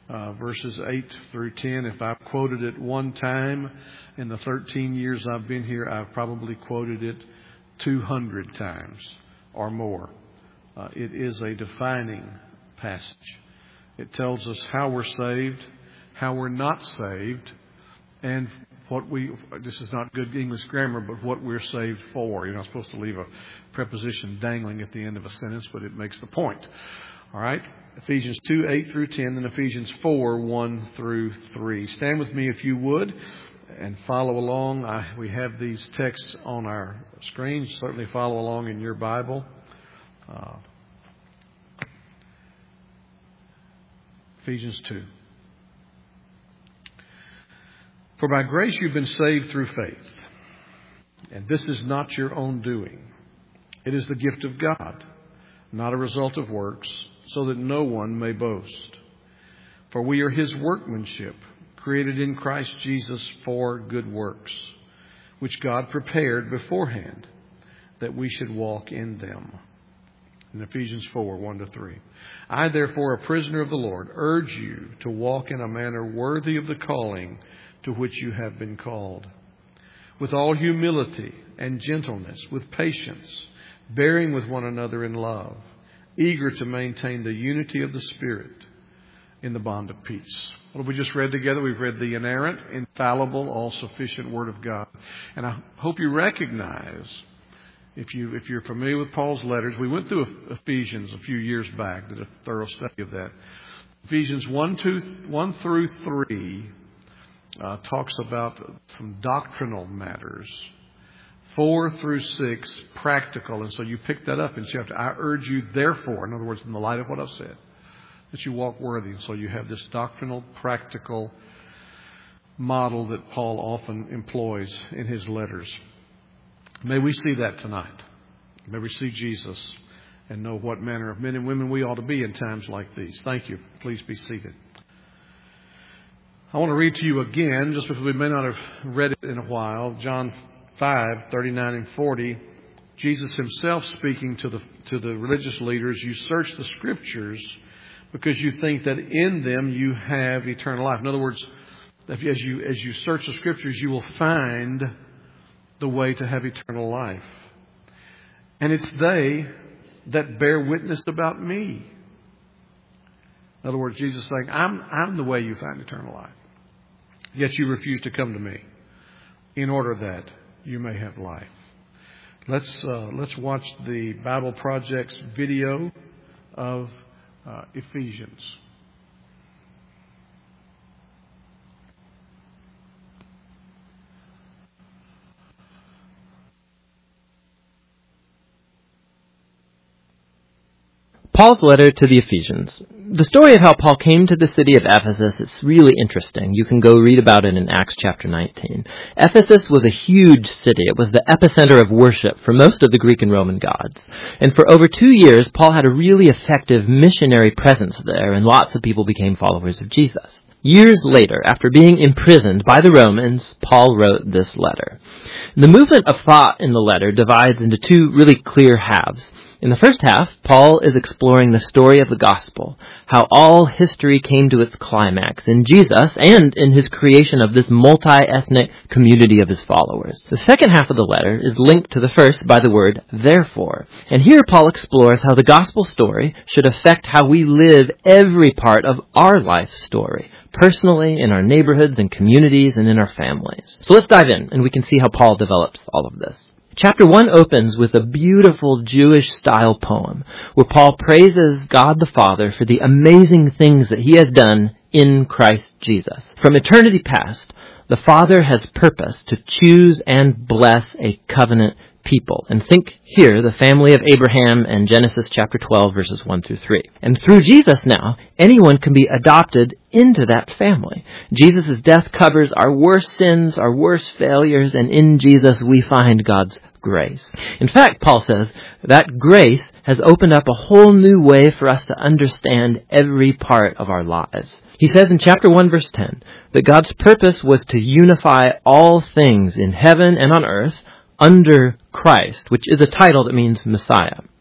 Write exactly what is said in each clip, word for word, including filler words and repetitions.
uh, verses eight through ten. If I've quoted it one time in the thirteen years I've been here, I've probably quoted it two hundred times or more. Uh, it is a defining passage. It tells us how we're saved, how we're not saved, and what we, this is not good English grammar, but what we're saved for. You're not supposed to leave a preposition dangling at the end of a sentence, but it makes the point. All right? Ephesians two, eight through ten, and Ephesians four, one through three. Stand with me if you would and follow along. I, we have these texts on our screen. Certainly follow along in your Bible. Uh, Ephesians two. For by grace you've been saved through faith, and this is not your own doing. It is the gift of God, not a result of works, so that no one may boast. For we are His workmanship, created in Christ Jesus for good works, which God prepared beforehand that we should walk in them. In Ephesians four, one to three. I, therefore, a prisoner of the Lord, urge you to walk in a manner worthy of the calling to which you have been called, with all humility and gentleness, with patience, bearing with one another in love, eager to maintain the unity of the Spirit in the bond of peace. What have we just read together? We've read the inerrant, infallible, all-sufficient Word of God. And I hope you recognize, if, you, if you're familiar with Paul's letters, we went through Ephesians a few years back, did a thorough study of that. Ephesians one, two, one through three Uh, talks about some doctrinal matters. Four through six, practical. And so you pick that up in chapter. I urge you, therefore, in other words, in the light of what I've said, that you walk worthy. And so you have this doctrinal, practical model that Paul often employs in his letters. May we see that tonight. May we see Jesus and know what manner of men and women we ought to be in times like these. Thank you. Please be seated. I want to read to you again, just because we may not have read it in a while, John five, thirty-nine and forty. Jesus himself speaking to the to the religious leaders, you search the Scriptures because you think that in them you have eternal life. In other words, as you as you search the Scriptures, you will find the way to have eternal life. And it's they that bear witness about me. In other words, Jesus is saying, I'm, I'm the way you find eternal life. Yet you refuse to come to me in order that you may have life. Let's, uh, let's watch the Bible Project's video of uh, Ephesians. Paul's letter to the Ephesians. The story of how Paul came to the city of Ephesus is really interesting. You can go read about it in Acts chapter nineteen. Ephesus was a huge city. It was the epicenter of worship for most of the Greek and Roman gods. And for over two years, Paul had a really effective missionary presence there, and lots of people became followers of Jesus. Years later, after being imprisoned by the Romans, Paul wrote this letter. The movement of thought in the letter divides into two really clear halves. In the first half, Paul is exploring the story of the gospel, how all history came to its climax in Jesus and in his creation of this multi-ethnic community of his followers. The second half of the letter is linked to the first by the word therefore. And here Paul explores how the gospel story should affect how we live every part of our life story, personally, in our neighborhoods and communities, and in our families. So let's dive in, and we can see how Paul develops all of this. Chapter one opens with a beautiful Jewish-style poem where Paul praises God the Father for the amazing things that he has done in Christ Jesus. From eternity past, the Father has purposed to choose and bless a covenant people. And think here, the family of Abraham and Genesis chapter twelve, verses one through three. And through Jesus now, anyone can be adopted into that family. Jesus' death covers our worst sins, our worst failures, and in Jesus we find God's grace. In fact, Paul says that grace has opened up a whole new way for us to understand every part of our lives. He says in chapter one, verse ten, that God's purpose was to unify all things in heaven and on earth under Christ, which is a title that means Messiah.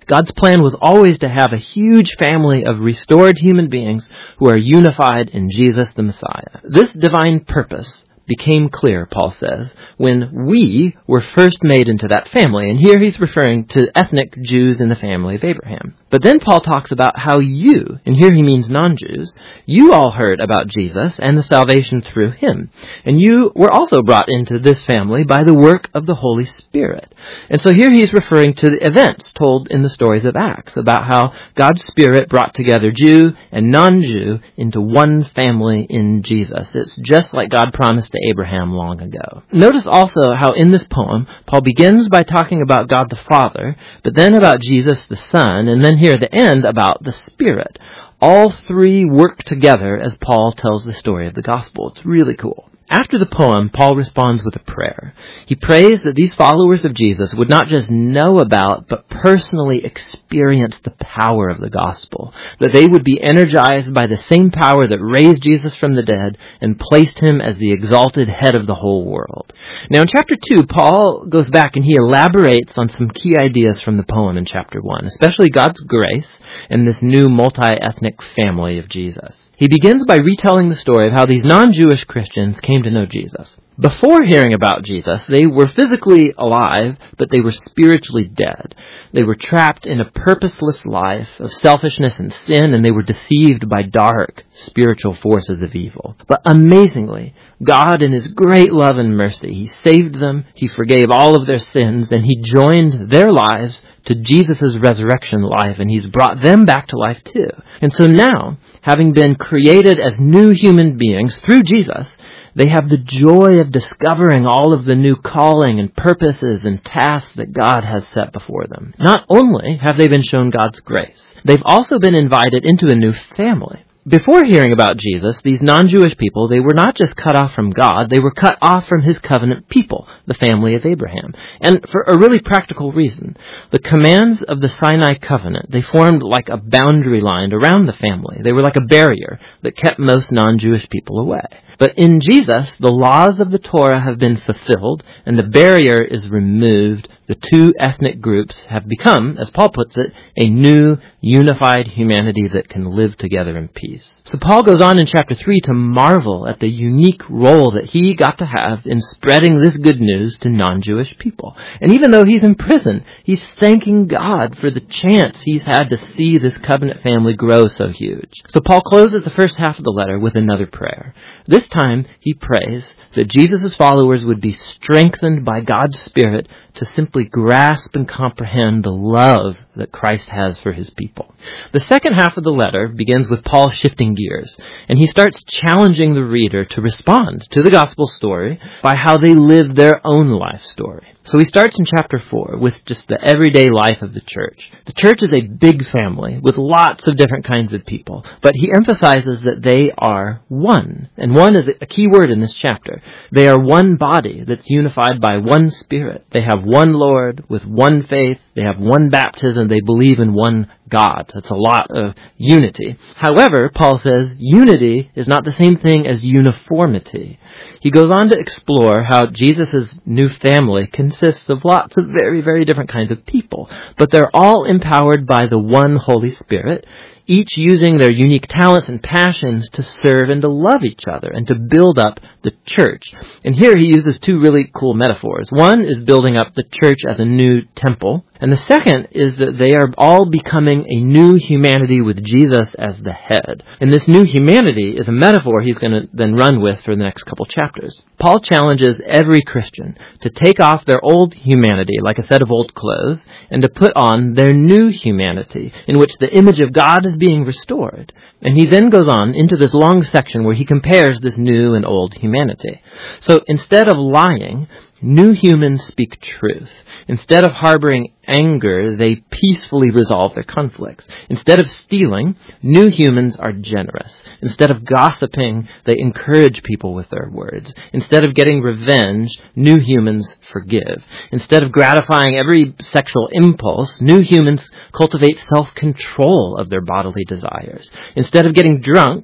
God's plan was always to have a huge family of restored human beings who are unified in Jesus the Messiah. This divine purpose became clear, Paul says, when we were first made into that family. And here he's referring to ethnic Jews in the family of Abraham. But then Paul talks about how you, and here he means non-Jews, you all heard about Jesus and the salvation through him. And you were also brought into this family by the work of the Holy Spirit. And so here he's referring to the events told in the stories of Acts about how God's Spirit brought together Jew and non-Jew into one family in Jesus. It's just like God promised to Abraham long ago. Notice also how in this poem, Paul begins by talking about God the Father, but then about Jesus the Son, and then here at the end about the Spirit. All three work together as Paul tells the story of the gospel. It's really cool. After the poem, Paul responds with a prayer. He prays that these followers of Jesus would not just know about, but personally experience the power of the gospel, that they would be energized by the same power that raised Jesus from the dead and placed him as the exalted head of the whole world. Now in chapter two, Paul goes back and he elaborates on some key ideas from the poem in chapter one, especially God's grace and this new multi-ethnic family of Jesus. He begins by retelling the story of how these non-Jewish Christians came to know Jesus. Before hearing about Jesus, they were physically alive, but they were spiritually dead. They were trapped in a purposeless life of selfishness and sin, and they were deceived by dark spiritual forces of evil. But amazingly, God in his great love and mercy, he saved them, he forgave all of their sins, and he joined their lives to Jesus' resurrection life, and he's brought them back to life too. And so now, having been created as new human beings through Jesus, they have the joy of discovering all of the new calling and purposes and tasks that God has set before them. Not only have they been shown God's grace, they've also been invited into a new family. Before hearing about Jesus, these non-Jewish people, they were not just cut off from God, they were cut off from his covenant people, the family of Abraham. And for a really practical reason. The commands of the Sinai covenant, they formed like a boundary line around the family. They were like a barrier that kept most non-Jewish people away. But in Jesus, the laws of the Torah have been fulfilled, and the barrier is removed. The two ethnic groups have become, as Paul puts it, a new, unified humanity that can live together in peace. So Paul goes on in chapter three to marvel at the unique role that he got to have in spreading this good news to non-Jewish people. And even though he's in prison, he's thanking God for the chance he's had to see this covenant family grow so huge. So Paul closes the first half of the letter with another prayer. This time, he prays that Jesus' followers would be strengthened by God's Spirit to simply grasp and comprehend the love that Christ has for his people. The second half of the letter begins with Paul shifting gears, and he starts challenging the reader to respond to the gospel story by how they live their own life story. So he starts in chapter four with just the everyday life of the church. The church is a big family with lots of different kinds of people, but he emphasizes that they are one. And one is a key word in this chapter. They are one body that's unified by one Spirit. They have one Lord with one faith. They have one baptism. They believe in one God. That's a lot of unity. However, Paul says unity is not the same thing as uniformity. He goes on to explore how Jesus' new family consists of lots of very, very different kinds of people, but they're all empowered by the one Holy Spirit, each using their unique talents and passions to serve and to love each other and to build up the church. And here he uses two really cool metaphors. One is building up the church as a new temple, and the second is that they are all becoming a new humanity with Jesus as the head. And this new humanity is a metaphor he's going to then run with for the next couple chapters. Paul challenges every Christian to take off their old humanity, like a set of old clothes, and to put on their new humanity, in which the image of God is being restored. And he then goes on into this long section where he compares this new and old humanity. So instead of lying, new humans speak truth. Instead of harboring anger, they peacefully resolve their conflicts. Instead of stealing, new humans are generous. Instead of gossiping, they encourage people with their words. Instead of getting revenge, new humans forgive. Instead of gratifying every sexual impulse, new humans cultivate self-control of their bodily desires. Instead of getting drunk,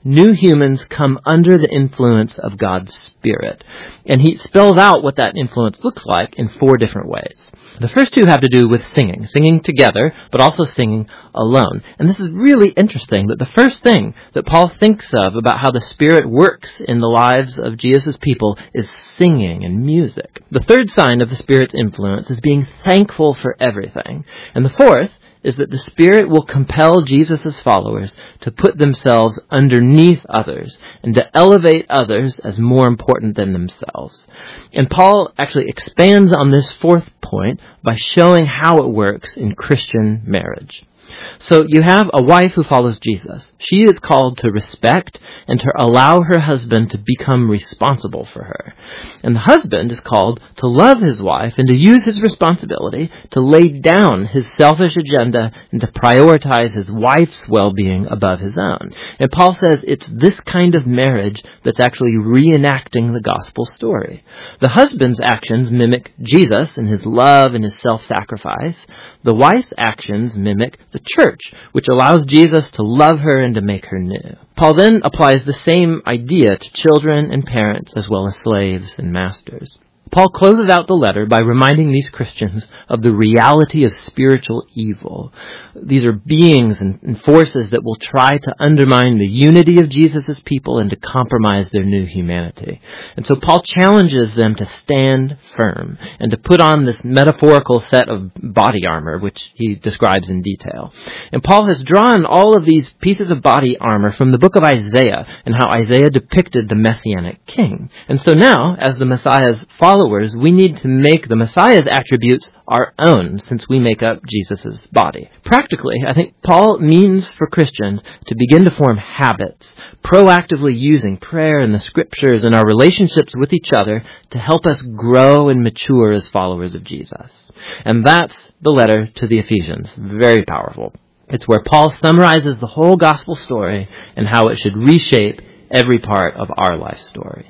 new humans come under the influence of God's Spirit. And he spells out what that influence looks like in four different ways. The first two have to do with singing, singing together, but also singing alone. And this is really interesting that the first thing that Paul thinks of about how the Spirit works in the lives of Jesus' people is singing and music. The third sign of the Spirit's influence is being thankful for everything. And the fourth is that the Spirit will compel Jesus' followers to put themselves underneath others and to elevate others as more important than themselves. And Paul actually expands on this fourth point by showing how it works in Christian marriage. So you have a wife who follows Jesus. She is called to respect and to allow her husband to become responsible for her. And the husband is called to love his wife and to use his responsibility to lay down his selfish agenda and to prioritize his wife's well-being above his own. And Paul says it's this kind of marriage that's actually reenacting the gospel story. The husband's actions mimic Jesus in his love and his self-sacrifice. The wife's actions mimic the church, which allows Jesus to love her and to make her new. Paul then applies the same idea to children and parents as well as slaves and masters. Paul closes out the letter by reminding these Christians of the reality of spiritual evil. These are beings and forces that will try to undermine the unity of Jesus' people and to compromise their new humanity. And so Paul challenges them to stand firm and to put on this metaphorical set of body armor, which he describes in detail. And Paul has drawn all of these pieces of body armor from the book of Isaiah and how Isaiah depicted the Messianic king. And so now, as the Messiah's followers, we need to make the Messiah's attributes our own, since we make up Jesus' body. Practically, I think Paul means for Christians to begin to form habits, proactively using prayer and the scriptures and our relationships with each other to help us grow and mature as followers of Jesus. And that's the letter to the Ephesians. Very powerful. It's where Paul summarizes the whole gospel story and how it should reshape every part of our life story.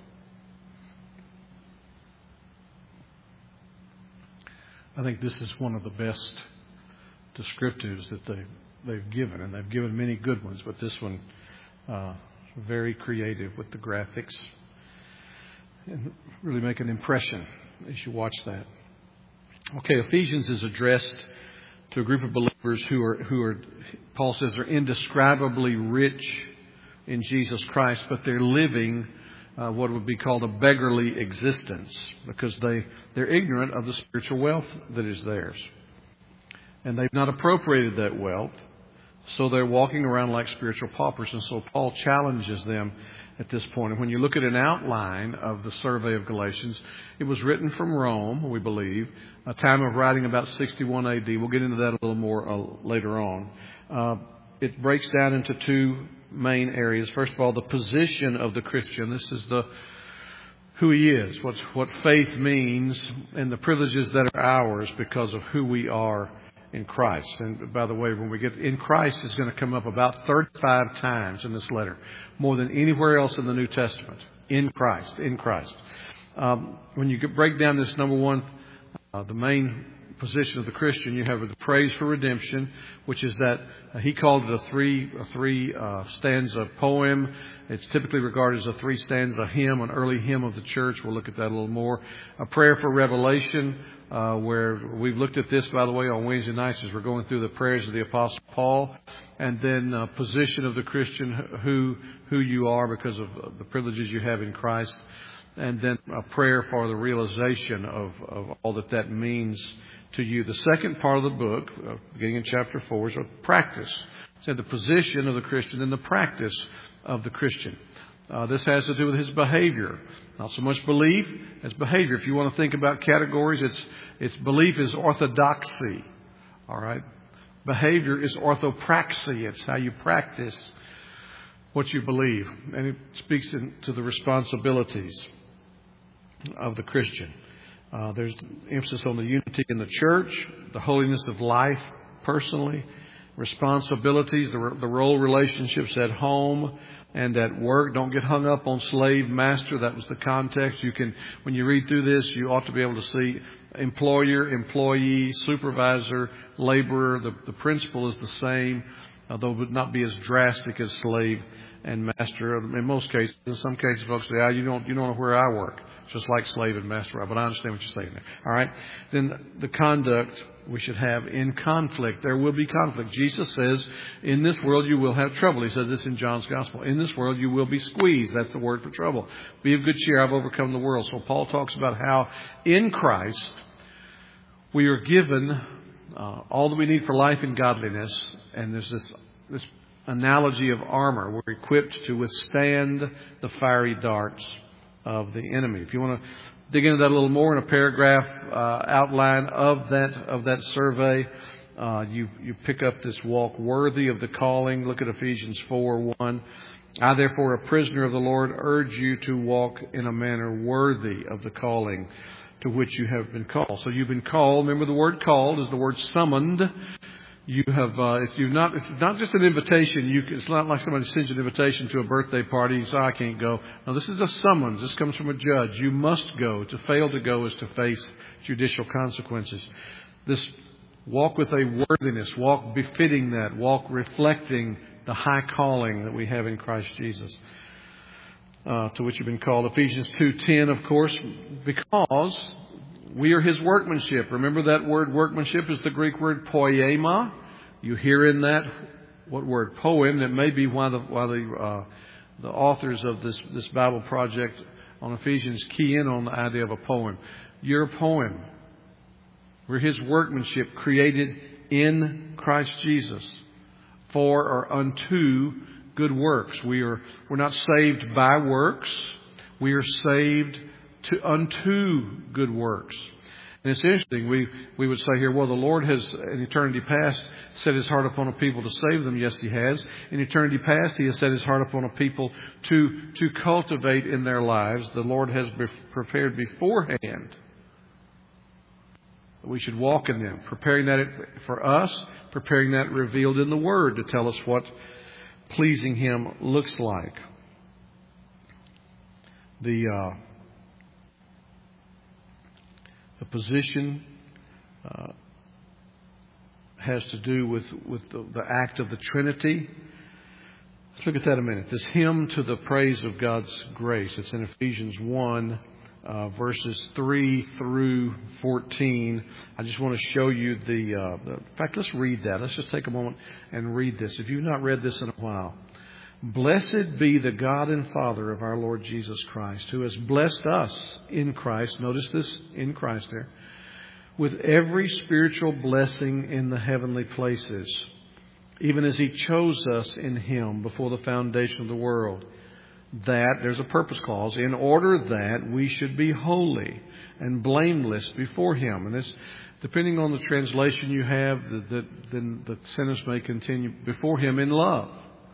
I think this is one of the best descriptives that they, they've given, and they've given many good ones, but this one, uh, very creative with the graphics, and really make an impression as you watch that. Okay, Ephesians is addressed to a group of believers who are, who are, Paul says, are indescribably rich in Jesus Christ, but they're living Uh, what would be called a beggarly existence because they, they're ignorant of the spiritual wealth that is theirs. And they've not appropriated that wealth, so they're walking around like spiritual paupers. And so Paul challenges them at this point. And when you look at an outline of the survey of Galatians, it was written from Rome, we believe, a time of writing about sixty-one A D. We'll get into that a little more uh, later on. Uh, it breaks down into two main areas. First of all, the position of the Christian. This is the who he is, what's, what faith means, and the privileges that are ours because of who we are in Christ. And by the way, when we get in Christ, is going to come up about thirty-five times in this letter, more than anywhere else in the New Testament. In Christ, in Christ. Um, when you break down this, number one, uh, the main position of the Christian, you have the praise for redemption, which is that uh, he called it a three a three uh, stanza poem. It's typically regarded as a three stanza hymn, an early hymn of the church. We'll look at that a little more. A prayer for revelation, uh, where we've looked at this, by the way, on Wednesday nights as we're going through the prayers of the Apostle Paul, and then uh, position of the Christian, who who you are because of the privileges you have in Christ, and then a prayer for the realization of, of all that that means to you. The second part of the book, uh, beginning in chapter four, is a practice. It's the position of the Christian and the practice of the Christian. Uh, this has to do with his behavior. Not so much belief as behavior. If you want to think about categories, it's it's belief is orthodoxy. All right. Behavior is orthopraxy. It's how you practice what you believe. And it speaks in, to the responsibilities of the Christian. Uh, there's emphasis on the unity in the church, the holiness of life personally, responsibilities, the, the role relationships at home and at work. Don't get hung up on slave master. That was the context. You can, when you read through this, you ought to be able to see employer, employee, supervisor, laborer. The, the principle is the same. although it would not be as drastic as slave and master. In most cases, in some cases, folks say, "Ah, you don't, you don't know where I work." It's just like slave and master. But I understand what you're saying there. All right. Then the conduct we should have in conflict. There will be conflict. Jesus says, "In this world you will have trouble." He says this in John's Gospel. "In this world you will be squeezed." That's the word for trouble. "Be of good cheer. I've overcome the world." So Paul talks about how in Christ we are given uh, all that we need for life and godliness. And there's this this analogy of armor. We're equipped to withstand the fiery darts of the enemy. If you want to dig into that a little more in a paragraph uh, outline of that of that survey, uh, you you pick up this walk worthy of the calling. Look at Ephesians four one. "I therefore, a prisoner of the Lord, urge you to walk in a manner worthy of the calling to which you have been called." So you've been called. Remember, the word "called" is the word "summoned." You have, uh, if you've not, it's not just an invitation. You, it's not like somebody sends you an invitation to a birthday party. You say, "I can't go." No, this is a summons. This comes from a judge. You must go. To fail to go is to face judicial consequences. This walk with a worthiness, walk befitting that, walk reflecting the high calling that we have in Christ Jesus, uh, to which you've been called. Ephesians two ten, of course, because we are His workmanship. Remember that word workmanship is the Greek word poema. You hear in that what word? Poem. That may be why the why the uh, the authors of this this Bible project on Ephesians key in on the idea of a poem. You're a poem. We're His workmanship, created in Christ Jesus for or unto good works. We are we're not saved by works. We are saved to unto good works. And it's interesting, we, we would say here, well, the Lord has, in eternity past, set His heart upon a people to save them. Yes, He has. In eternity past, He has set His heart upon a people to, to cultivate in their lives. The Lord has be prepared beforehand that we should walk in them, preparing that for us, preparing that revealed in the Word to tell us what pleasing Him looks like. The... Uh, The position uh, has to do with, with the, the act of the Trinity. Let's look at that a minute. This hymn to the praise of God's grace. It's in Ephesians one, uh, verses three through fourteen. I just want to show you the, uh, the... In fact, let's read that. Let's just take a moment and read this. If you've not read this in a while. "Blessed be the God and Father of our Lord Jesus Christ, who has blessed us in Christ," notice this, in Christ there, "with every spiritual blessing in the heavenly places, even as He chose us in Him before the foundation of the world, that," there's a purpose clause, "in order that we should be holy and blameless before Him." And this, depending on the translation you have, the, the, then the sentence may continue, "before Him in love."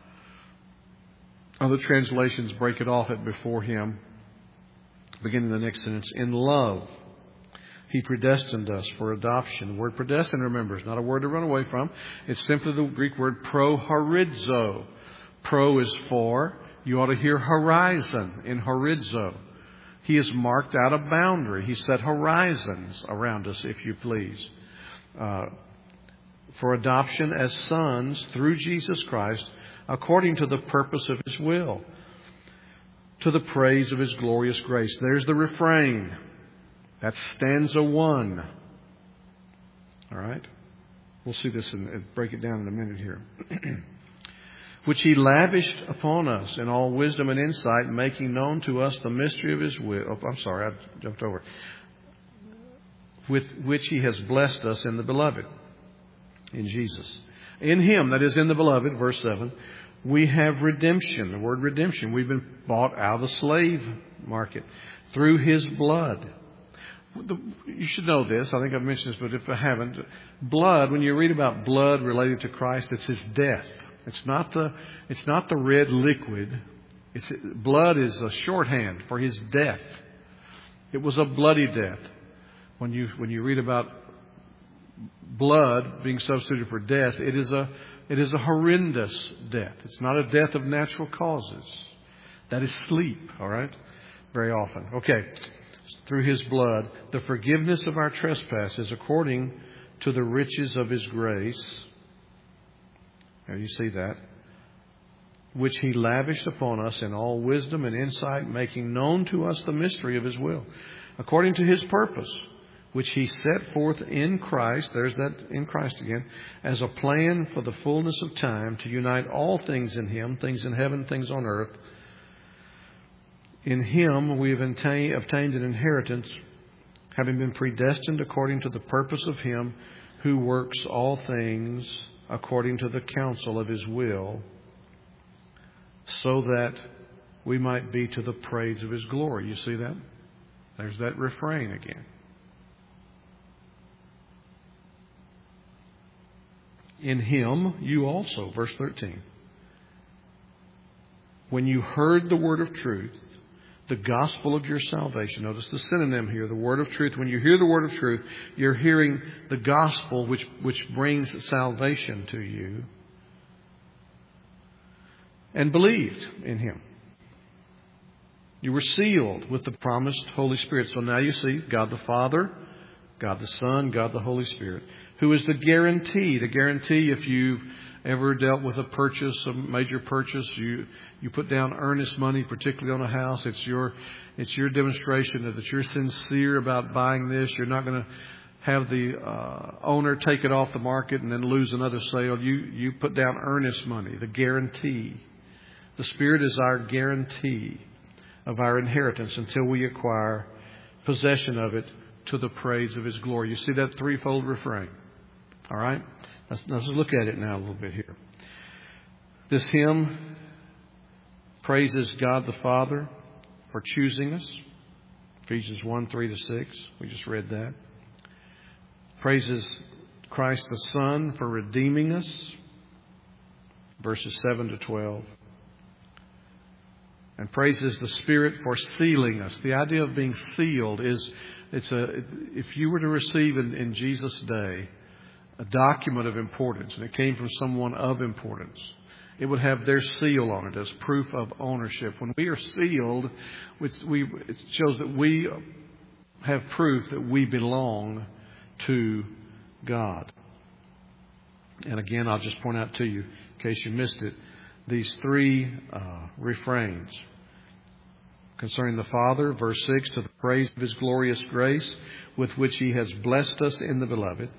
Other translations break it off at "before Him," beginning the next sentence, "in love He predestined us for adoption." The word predestined, remember, is not a word to run away from. It's simply the Greek word prohorizo. Pro is for. You ought to hear horizon in horizo. He has marked out a boundary. He set horizons around us, if you please. Uh, for adoption as sons through Jesus Christ, according to the purpose of His will, to the praise of His glorious grace. There's the refrain. That's stanza one. All right? We'll see this and break it down in a minute here. "Which He lavished upon us in all wisdom and insight, making known to us the mystery of His will." Oh, I'm sorry, I jumped over. "With which He has blessed us in the Beloved," in Jesus. "In Him," that is in the Beloved, verse seven, "we have redemption." The word redemption. We've been bought out of the slave market through His blood. You should know this. I think I've mentioned this, but if I haven't, blood, when you read about blood related to Christ, it's His death. It's not the, it's not the red liquid. It's, blood is a shorthand for His death. It was a bloody death. When you, when you read about blood being substituted for death, it is a, It is a horrendous death. It's not a death of natural causes. That is sleep, all right? Very often. Okay. Through His blood, the forgiveness of our trespasses according to the riches of His grace. Now you see that. Which He lavished upon us in all wisdom and insight, making known to us the mystery of His will, according to His purpose, which He set forth in Christ, there's that in Christ again, as a plan for the fullness of time to unite all things in Him, things in heaven, things on earth. In Him we have obtained an inheritance, having been predestined according to the purpose of Him who works all things according to the counsel of His will, so that we might be to the praise of His glory. You see that? There's that refrain again. In Him you also, verse thirteen, when you heard the word of truth, the gospel of your salvation. Notice the synonym here, the word of truth. When you hear the word of truth, you're hearing the gospel which, which brings salvation to you. And believed in Him. You were sealed with the promised Holy Spirit. So now you see God the Father, God the Son, God the Holy Spirit, who is the guarantee. The guarantee, if you've ever dealt with a purchase, a major purchase, you you put down earnest money, particularly on a house. It's your it's your demonstration that you're sincere about buying this. You're not going to have the uh, owner take it off the market and then lose another sale. You you put down earnest money, the guarantee. The Spirit is our guarantee of our inheritance until we acquire possession of it to the praise of His glory. You see that threefold refrain? All right? Let's, let's look at it now a little bit here. This hymn praises God the Father for choosing us. Ephesians one, three to six. We just read that. Praises Christ the Son for redeeming us. Verses seven to twelve. And praises the Spirit for sealing us. The idea of being sealed is, it's a, if you were to receive in, in Jesus' day a document of importance, and it came from someone of importance, it would have their seal on it as proof of ownership. When we are sealed, we, it shows that we have proof that we belong to God. And again, I'll just point out to you, in case you missed it, these three uh, refrains. Concerning the Father, verse six, to the praise of His glorious grace with which He has blessed us in the Beloved.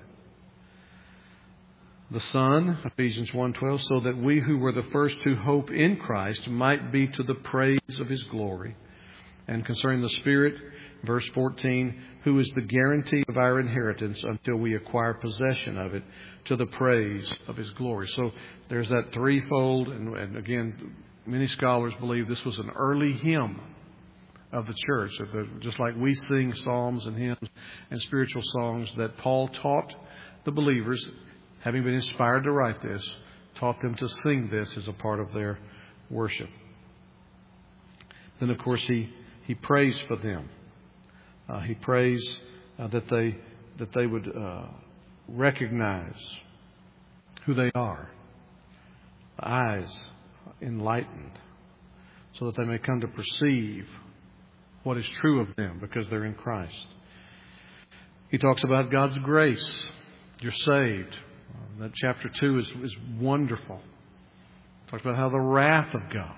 The Son, Ephesians one twelve, so that we who were the first to hope in Christ might be to the praise of His glory. And concerning the Spirit, verse fourteen, who is the guarantee of our inheritance until we acquire possession of it to the praise of His glory. So there's that threefold, and, and again, many scholars believe this was an early hymn of the church, just like we sing psalms and hymns and spiritual songs, that Paul taught the believers, having been inspired to write this, taught them to sing this as a part of their worship. Then, of course, he he prays for them. Uh, he prays uh, that they that they would uh, recognize who they are, eyes enlightened, so that they may come to perceive what is true of them because they're in Christ. He talks about God's grace. You're saved. Uh, that chapter two is, is wonderful. He talks about how the wrath of God.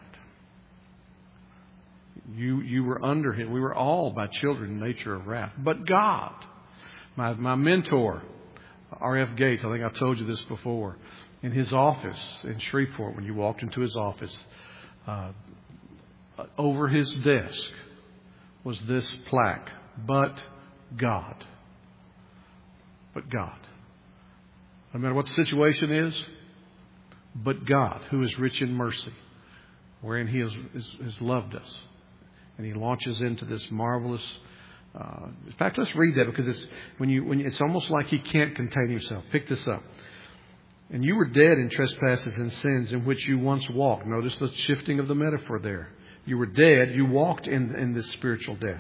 You you were under Him. We were all by children in nature of wrath. But God, my my mentor, R F Gates, I think I've told you this before, in his office in Shreveport, when you walked into his office, uh, over his desk was this plaque, but God. But God. No matter what the situation is, but God, who is rich in mercy, wherein He has, has, has loved us. And He launches into this marvelous. Uh, in fact, let's read that, because it's when you when you, it's almost like He can't contain Himself. Pick this up. And you were dead in trespasses and sins in which you once walked. Notice the shifting of the metaphor there. You were dead. You walked in, in this spiritual death,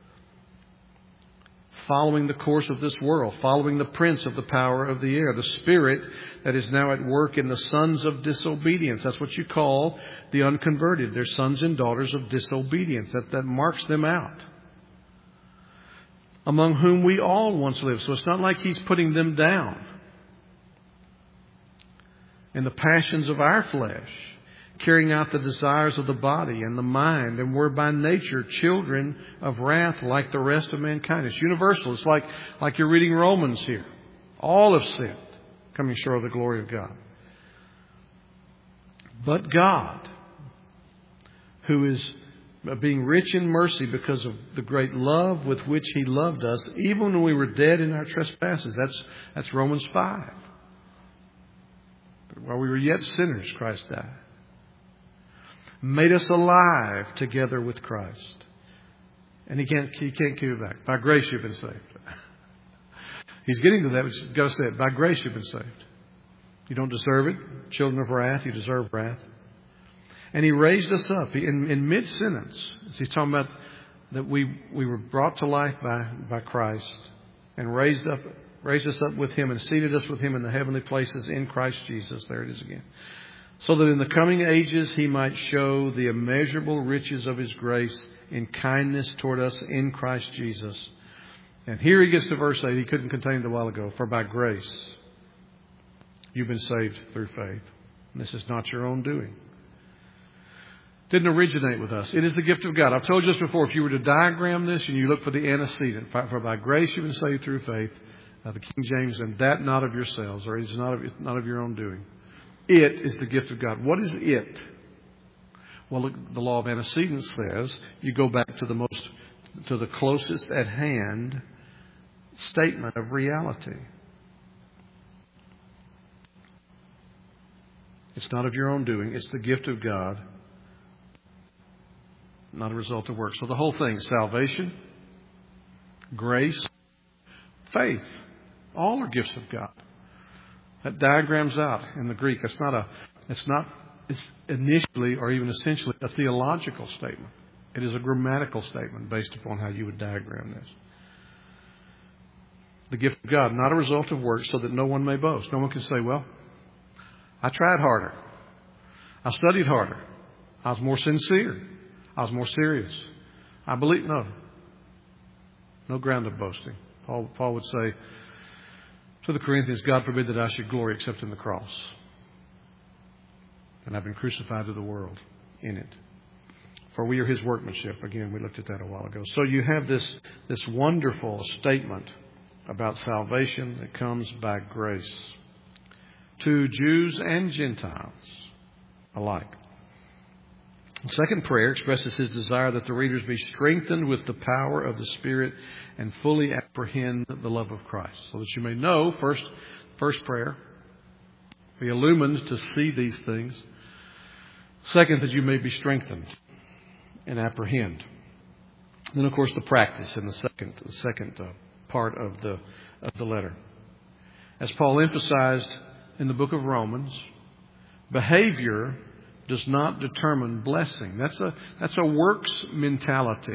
following the course of this world, following the prince of the power of the air, the spirit that is now at work in the sons of disobedience. That's what you call the unconverted. They're sons and daughters of disobedience. That, that marks them out. Among whom we all once lived. So it's not like He's putting them down. in the passions of our flesh, carrying out the desires of the body and the mind, and we're by nature children of wrath like the rest of mankind. It's universal. It's like, like you're reading Romans here. All have sinned, coming short of the glory of God. But God, who is being rich in mercy because of the great love with which He loved us, even when we were dead in our trespasses. That's, that's Romans five. But while we were yet sinners, Christ died. Made us alive together with Christ. And He can't, he can't keep it back. By grace you've been saved. He's getting to that, but you've got to say it. By grace you've been saved. You don't deserve it. Children of wrath, you deserve wrath. And He raised us up in, in mid-sentence. He's talking about that we, we were brought to life by, by Christ and raised up, raised us up with Him and seated us with Him in the heavenly places in Christ Jesus. There it is again. So that in the coming ages He might show the immeasurable riches of His grace in kindness toward us in Christ Jesus. And here he gets to verse eight. He couldn't contain it a while ago. For by grace you've been saved through faith. And this is not your own doing. Didn't originate with us. It is the gift of God. I've told you this before. If you were to diagram this and you look for the antecedent, for by grace you've been saved through faith, uh, the King James, and that not of yourselves, or it is not of, it's not of your own doing. It is the gift of God. What is it? Well, the, the law of antecedents says you go back to the most, to the closest at hand statement of reality. It's not of your own doing. It's the gift of God, not a result of work. So the whole thing, salvation, grace, faith, all are gifts of God. That diagram's out in the Greek. It's not a, it's not, it's initially or even essentially a theological statement. It is a grammatical statement based upon how you would diagram this. The gift of God, not a result of works, so that no one may boast. No one can say, well, I tried harder. I studied harder. I was more sincere. I was more serious. I believe, no. No ground of boasting. Paul, Paul would say to the Corinthians, God forbid that I should glory except in the cross. And I've been crucified to the world in it. For we are His workmanship. Again, we looked at that a while ago. So you have this, this wonderful statement about salvation that comes by grace to Jews and Gentiles alike. The second prayer expresses his desire that the readers be strengthened with the power of the Spirit and fully apprehend the love of Christ. So that you may know, first, first prayer, be illumined to see these things. Second, that you may be strengthened and apprehend. Then, of course, the practice in the second, the second uh, part of the of the letter. As Paul emphasized in the book of Romans, behavior does not determine blessing. That's a that's a works mentality.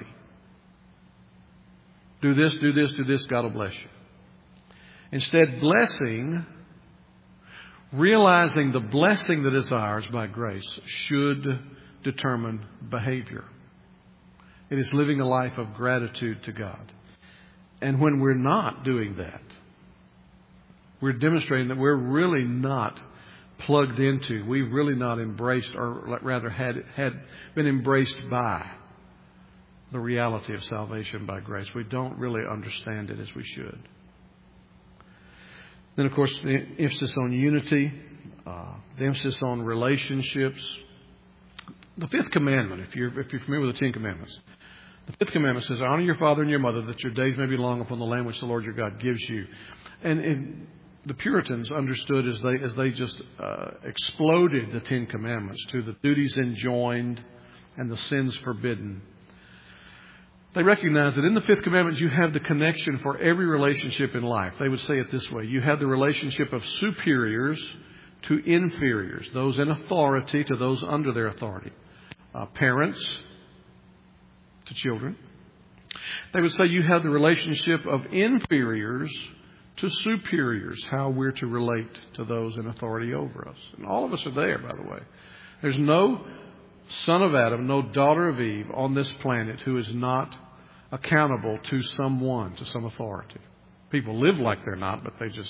Do this, do this, do this, God will bless you. Instead, blessing, realizing the blessing that is ours by grace, should determine behavior. It is living a life of gratitude to God. And when we're not doing that, we're demonstrating that we're really not plugged into, we've really not embraced, or rather had had been embraced by the reality of salvation by grace. We don't really understand it as we should. Then, of course, the emphasis on unity, uh, the emphasis on relationships. The fifth commandment, if you're if you're familiar with the Ten Commandments, the fifth commandment says, "Honor your father and your mother, that your days may be long upon the land which the Lord your God gives you." And, and the Puritans understood as they as they just uh, exploded the Ten Commandments to the duties enjoined and the sins forbidden. They recognized that in the fifth commandment you have the connection for every relationship in life. They would say it this way: you have the relationship of superiors to inferiors, those in authority to those under their authority, uh, parents to children. They would say you have the relationship of inferiors to superiors, how we're to relate to those in authority over us. And all of us are there, by the way. There's no son of Adam, no daughter of Eve on this planet who is not accountable to someone, to some authority. People live like they're not, but they just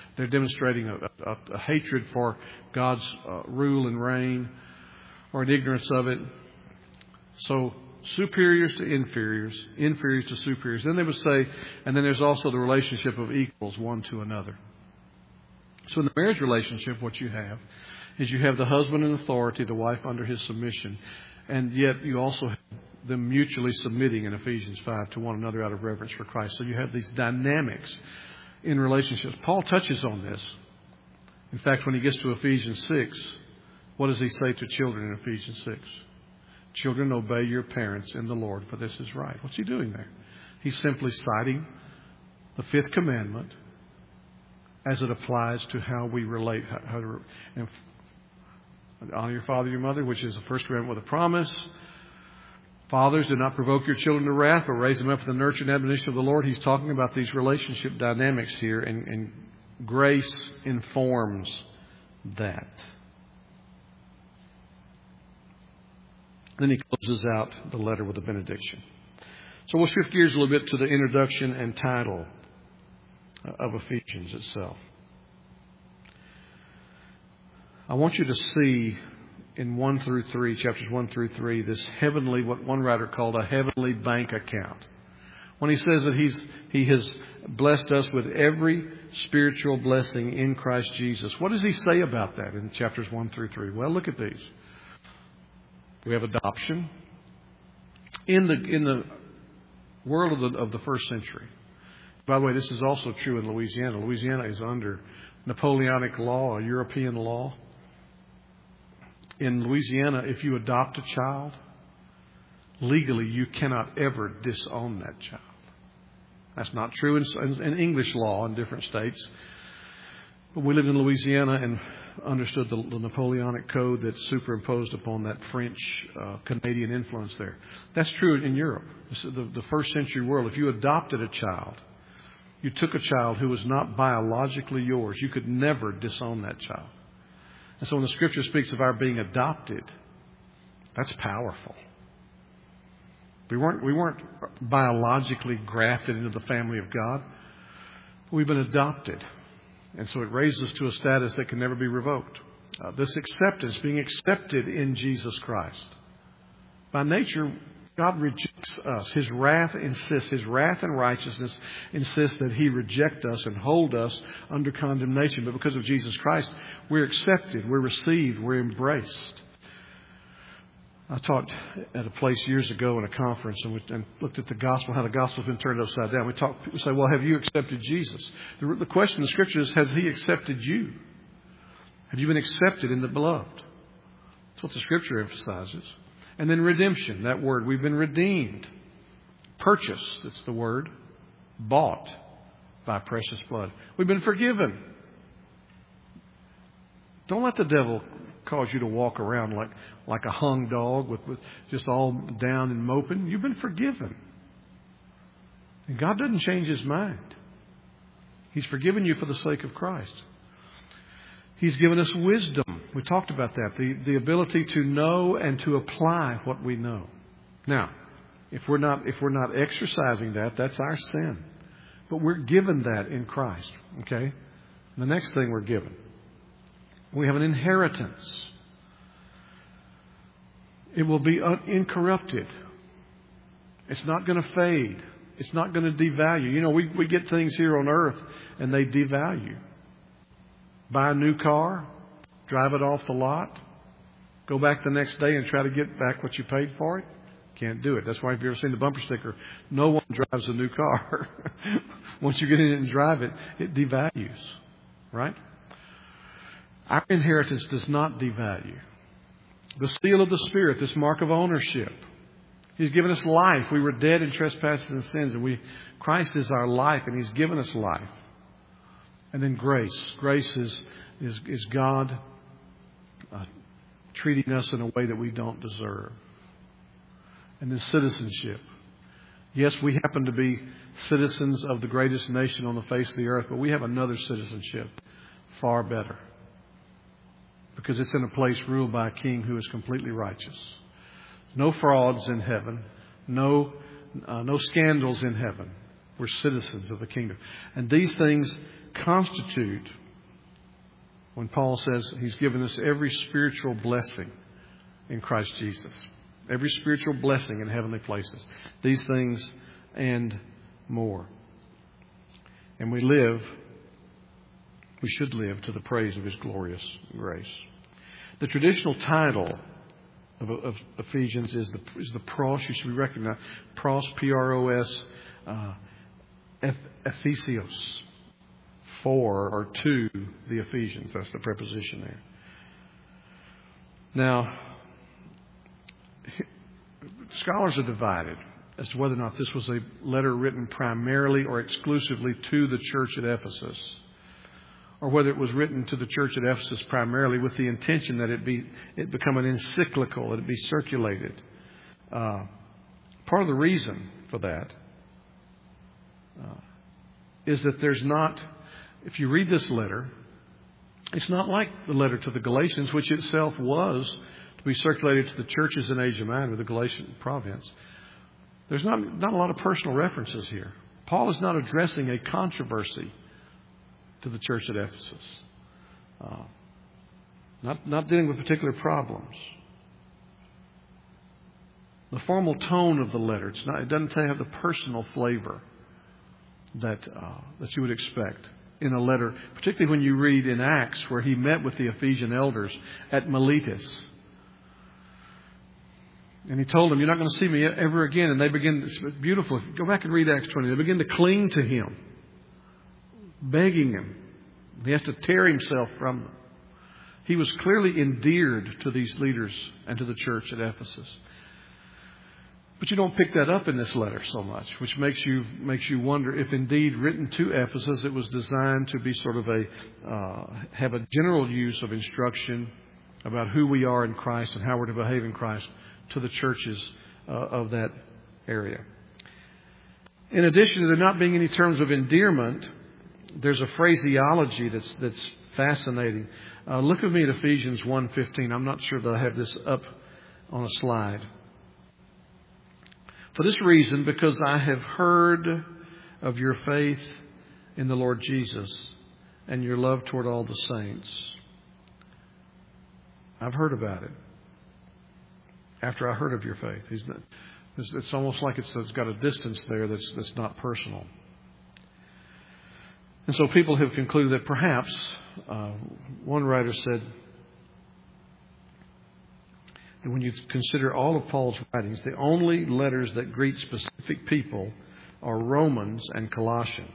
They're demonstrating a, a, a hatred for God's uh, rule and reign, or an ignorance of it. So superiors to inferiors, inferiors to superiors. Then they would say, and then there's also the relationship of equals one to another. So in the marriage relationship, what you have is you have the husband in authority, the wife under his submission, and yet you also have them mutually submitting in Ephesians five to one another out of reverence for Christ. So you have these dynamics in relationships. Paul touches on this. In fact, when he gets to Ephesians six, what does he say to children in Ephesians six? Children, obey your parents in the Lord, for this is right. What's he doing there? He's simply citing the fifth commandment as it applies to how we relate. How, how to, and honor your father and your mother, which is the first commandment with a promise. Fathers, do not provoke your children to wrath, but raise them up for the nurture and admonition of the Lord. He's talking about these relationship dynamics here, and, and grace informs that. Then he closes out the letter with a benediction. So we'll shift gears a little bit to the introduction and title of Ephesians itself. I want you to see in one through three, chapters one through three, this heavenly, what one writer called a heavenly bank account. When he says that he's he has blessed us with every spiritual blessing in Christ Jesus, what does he say about that in chapters one through three? Well, look at these. We have adoption. In the in the world of the, of the first century. By the way, this is also true in Louisiana. Louisiana is under Napoleonic law, a European law. In Louisiana, if you adopt a child, legally you cannot ever disown that child. That's not true in, in English law in different states. But we lived in Louisiana and understood the, the Napoleonic code that's superimposed upon that French, uh, Canadian influence there. That's true in Europe. This is the, the first century world. If you adopted a child, you took a child who was not biologically yours, you could never disown that child. And so when the Scripture speaks of our being adopted, that's powerful. We weren't, we weren't biologically grafted into the family of God. We've been adopted. And so it raises us to a status that can never be revoked. Uh, this acceptance, being accepted in Jesus Christ. By nature, God rejects us. His wrath insists, His wrath and righteousness insists that He reject us and hold us under condemnation. But because of Jesus Christ, we're accepted, we're received, we're embraced. I taught at a place years ago in a conference and, we, and looked at the gospel, how the gospel's been turned upside down. We talk, people say, well, have you accepted Jesus? The, the question in the Scripture is, has He accepted you? Have you been accepted in the beloved? That's what the Scripture emphasizes. And then redemption, that word, we've been redeemed. Purchased, it's the word. Bought by precious blood. We've been forgiven. Don't let the devil cause you to walk around like, like a hung dog with, with just all down and moping. You've been forgiven. And God doesn't change His mind. He's forgiven you for the sake of Christ. He's given us wisdom. We talked about that. The, the ability to know and to apply what we know. Now, if we're not, if we're not exercising that, that's our sin. But we're given that in Christ. Okay? And the next thing we're given. We have an inheritance. It will be un- incorrupted. It's not going to fade. It's not going to devalue. You know, we, we get things here on earth and they devalue. Buy a new car, drive it off the lot, go back the next day and try to get back what you paid for it. Can't do it. That's why if you've ever seen the bumper sticker, no one drives a new car. Once you get in it and drive it, it devalues. Right? Our inheritance does not devalue. The seal of the Spirit, this mark of ownership. He's given us life. We were dead in trespasses and sins, and we Christ is our life, and He's given us life. And then grace. Grace is is, is God uh, treating us in a way that we don't deserve. And then citizenship. Yes, we happen to be citizens of the greatest nation on the face of the earth, but we have another citizenship far better. Because it's in a place ruled by a king who is completely righteous. No frauds in heaven. No, uh, no scandals in heaven. We're citizens of the kingdom. And these things constitute when Paul says He's given us every spiritual blessing in Christ Jesus. Every spiritual blessing in heavenly places. These things and more. And we live, we should live to the praise of His glorious grace. The traditional title of, of Ephesians is the, is the pros. You should recognize pros, P R O S, uh, Ephesios. For or to the Ephesians. That's the preposition there. Now, scholars are divided as to whether or not this was a letter written primarily or exclusively to the church at Ephesus, or whether it was written to the church at Ephesus primarily with the intention that it be it become an encyclical, that it be circulated. Uh, part of the reason for that uh, is that there's not, if you read this letter, it's not like the letter to the Galatians, which itself was to be circulated to the churches in Asia Minor, the Galatian province. There's not, not a lot of personal references here. Paul is not addressing a controversy to the church at Ephesus. Uh, not, not dealing with particular problems. The formal tone of the letter, it's not, it doesn't have the personal flavor that uh, that you would expect in a letter, particularly when you read in Acts where he met with the Ephesian elders at Miletus. And he told them, you're not going to see me ever again. And they begin, it's beautiful. Go back and read Acts twenty. They begin to cling to him, begging him. He has to tear himself from them. He was clearly endeared to these leaders and to the church at Ephesus. But you don't pick that up in this letter so much, which makes you makes you wonder if indeed written to Ephesus, it was designed to be sort of a uh, have a general use of instruction about who we are in Christ and how we're to behave in Christ to the churches uh, of that area. In addition to there not being any terms of endearment, there's a phraseology that's that's fascinating. Uh, look at me at Ephesians one fifteen. I'm not sure that I have this up on a slide. For this reason, because I have heard of your faith in the Lord Jesus and your love toward all the saints. I've heard about it. After I heard of your faith. He's not, it's, it's almost like it's, it's got a distance there that's, that's not personal. And so people have concluded that perhaps, uh, one writer said, and when you consider all of Paul's writings, the only letters that greet specific people are Romans and Colossians.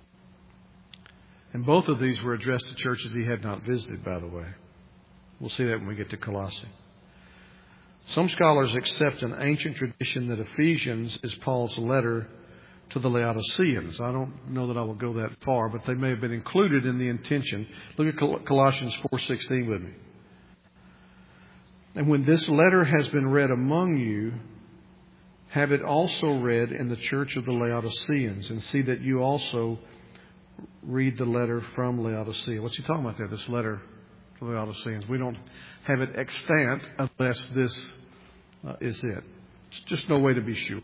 And both of these were addressed to churches he had not visited, by the way. We'll see that when we get to Colossae. Some scholars accept an ancient tradition that Ephesians is Paul's letter to the Laodiceans. I don't know that I will go that far, but they may have been included in the intention. Look at Colossians four sixteen with me. And when this letter has been read among you, have it also read in the church of the Laodiceans, and see that you also read the letter from Laodicea. What's he talking about there, this letter to the Laodiceans? We don't have it extant unless this uh, is it. It's just no way to be sure.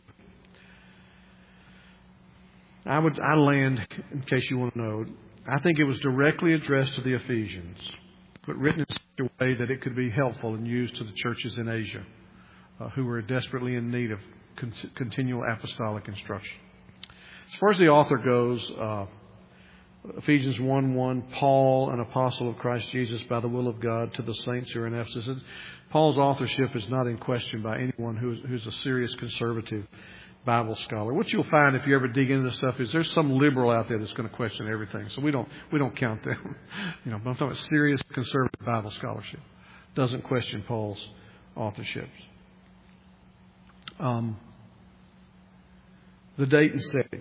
I would I land, in case you want to know, I think it was directly addressed to the Ephesians, but written in such a way that it could be helpful and used to the churches in Asia uh, who were desperately in need of con- continual apostolic instruction. As far as the author goes, uh, Ephesians one one, Paul, an apostle of Christ Jesus by the will of God to the saints who are in Ephesus. Paul's authorship is not in question by anyone who's, who's a serious conservative Bible scholar. What you'll find if you ever dig into this stuff is there's some liberal out there that's going to question everything. So we don't we don't count them. You know, but I'm talking about serious conservative Bible scholarship. Doesn't question Paul's authorship. Um, the date and setting.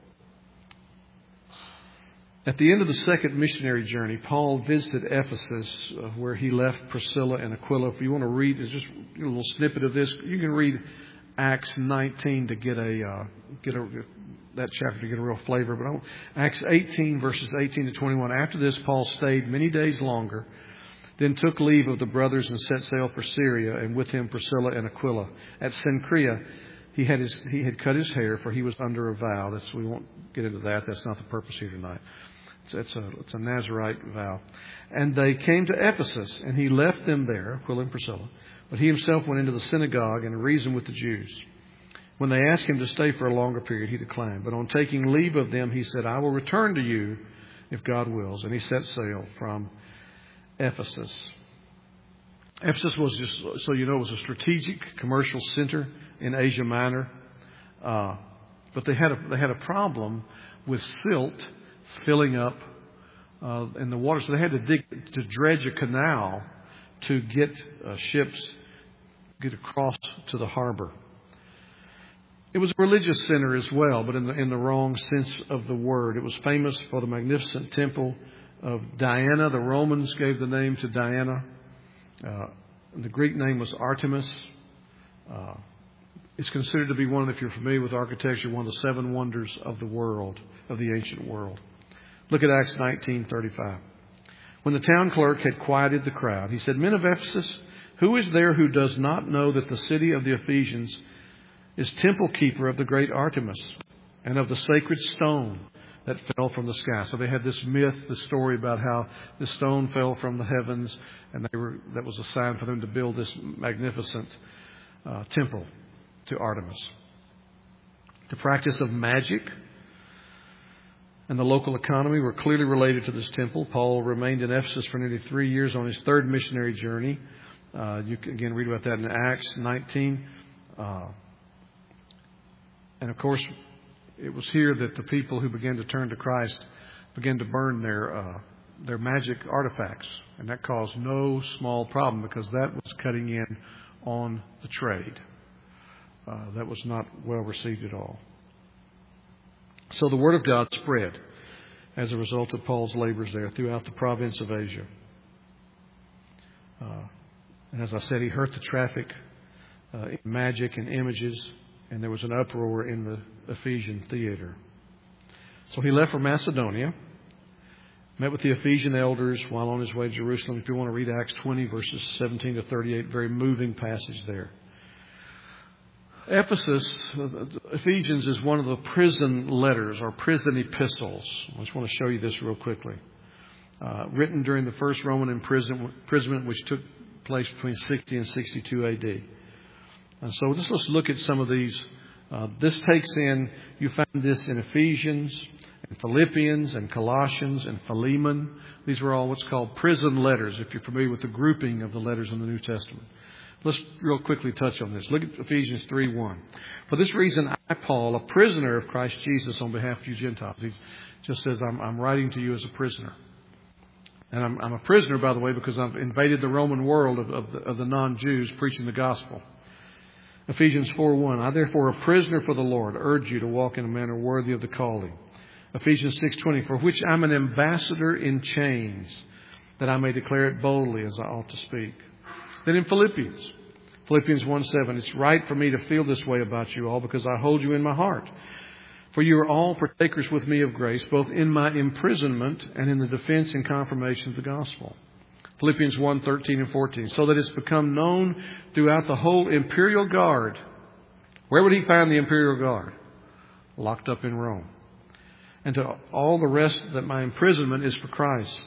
At the end of the second missionary journey, Paul visited Ephesus, uh, where he left Priscilla and Aquila. If you want to read, it's just a little snippet of this. You can read Acts nineteen to get a uh, get a that chapter to get a real flavor. But I, Acts eighteen verses eighteen to twenty-one. After this, Paul stayed many days longer, then took leave of the brothers and set sail for Syria, and with him Priscilla and Aquila. At Cenchrea, he had his he had cut his hair, for he was under a vow. That's we won't get into that. That's not the purpose here tonight. It's, it's, a, it's a Nazirite vow. And they came to Ephesus, and he left them there, Aquila and Priscilla. But he himself went into the synagogue and reasoned with the Jews. When they asked him to stay for a longer period, he declined. But on taking leave of them, he said, I will return to you if God wills. And he set sail from Ephesus. Ephesus was, just so you know, was a strategic commercial center in Asia Minor. Uh, but they had a, they had a problem with silt filling up uh, in the water. So they had to dig, to dredge a canal to get uh, ships, get across to the harbor. It was a religious center as well, but in the, in the wrong sense of the word. It was famous for the magnificent temple of Diana. The Romans gave the name to Diana. Uh, the Greek name was Artemis. Uh, it's considered to be one, if you're familiar with architecture, one of the seven wonders of the world, of the ancient world. Look at Acts nineteen thirty-five. When the town clerk had quieted the crowd, he said, Men of Ephesus, who is there who does not know that the city of the Ephesians is temple keeper of the great Artemis and of the sacred stone that fell from the sky? So they had this myth, this story about how the stone fell from the heavens, and they were that was a sign for them to build this magnificent uh, temple to Artemis. The practice of magic and the local economy were clearly related to this temple. Paul remained in Ephesus for nearly three years on his third missionary journey. Uh, you can again read about that in Acts nineteen. Uh, and of course, it was here that the people who began to turn to Christ began to burn their uh, their magic artifacts, and that caused no small problem because that was cutting in on the trade. Uh, that was not well received at all. So the Word of God spread as a result of Paul's labors there throughout the province of Asia. Uh, and as I said, he hurt the traffic uh, in magic and images, and there was an uproar in the Ephesian theater. So he left for Macedonia, met with the Ephesian elders while on his way to Jerusalem. If you want to read Acts twenty, verses seventeen to thirty-eight, very moving passage there. Ephesus, Ephesians, is one of the prison letters or prison epistles. I just want to show you this real quickly. Uh, written during the first Roman imprisonment, which took place between sixty and sixty-two A D. And so just let's look at some of these. Uh, this takes in, you find this in Ephesians and Philippians and Colossians and Philemon. These were all what's called prison letters, if you're familiar with the grouping of the letters in the New Testament. Let's real quickly touch on this. Look at Ephesians three one. For this reason, I, Paul, a prisoner of Christ Jesus on behalf of you Gentiles. He just says, I'm, I'm writing to you as a prisoner. And I'm, I'm a prisoner, by the way, because I've invaded the Roman world of, of the, of the non-Jews preaching the gospel. Ephesians four one. I, therefore, a prisoner for the Lord, urge you to walk in a manner worthy of the calling. Ephesians six twenty. For which I'm an ambassador in chains, that I may declare it boldly as I ought to speak. Then in Philippians, Philippians one seven, it's right for me to feel this way about you all because I hold you in my heart. For you are all partakers with me of grace, both in my imprisonment and in the defense and confirmation of the gospel. Philippians one thirteen and fourteen, so that it's become known throughout the whole imperial guard. Where would he find the imperial guard? Locked up in Rome. And to all the rest that my imprisonment is for Christ.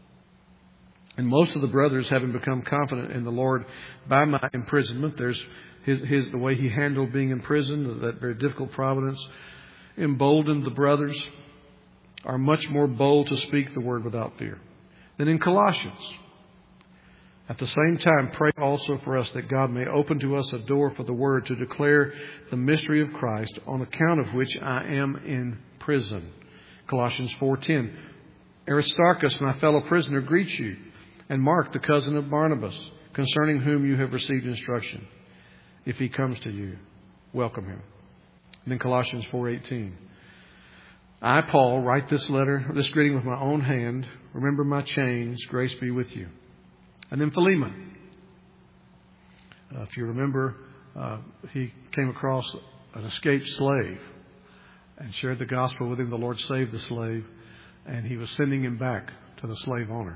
And most of the brothers, having become confident in the Lord by my imprisonment, there's his, his the way he handled being imprisoned, that very difficult providence, emboldened the brothers, are much more bold to speak the word without fear. Then in Colossians, at the same time, pray also for us that God may open to us a door for the word to declare the mystery of Christ, on account of which I am in prison. Colossians four ten. Aristarchus, my fellow prisoner, greets you. And Mark, the cousin of Barnabas, concerning whom you have received instruction. If he comes to you, welcome him. And then Colossians four eighteen. I, Paul, write this letter, this greeting with my own hand. Remember my chains. Grace be with you. And then Philemon. Uh, if you remember, uh, he came across an escaped slave and shared the gospel with him. The Lord saved the slave, and he was sending him back to the slave owner.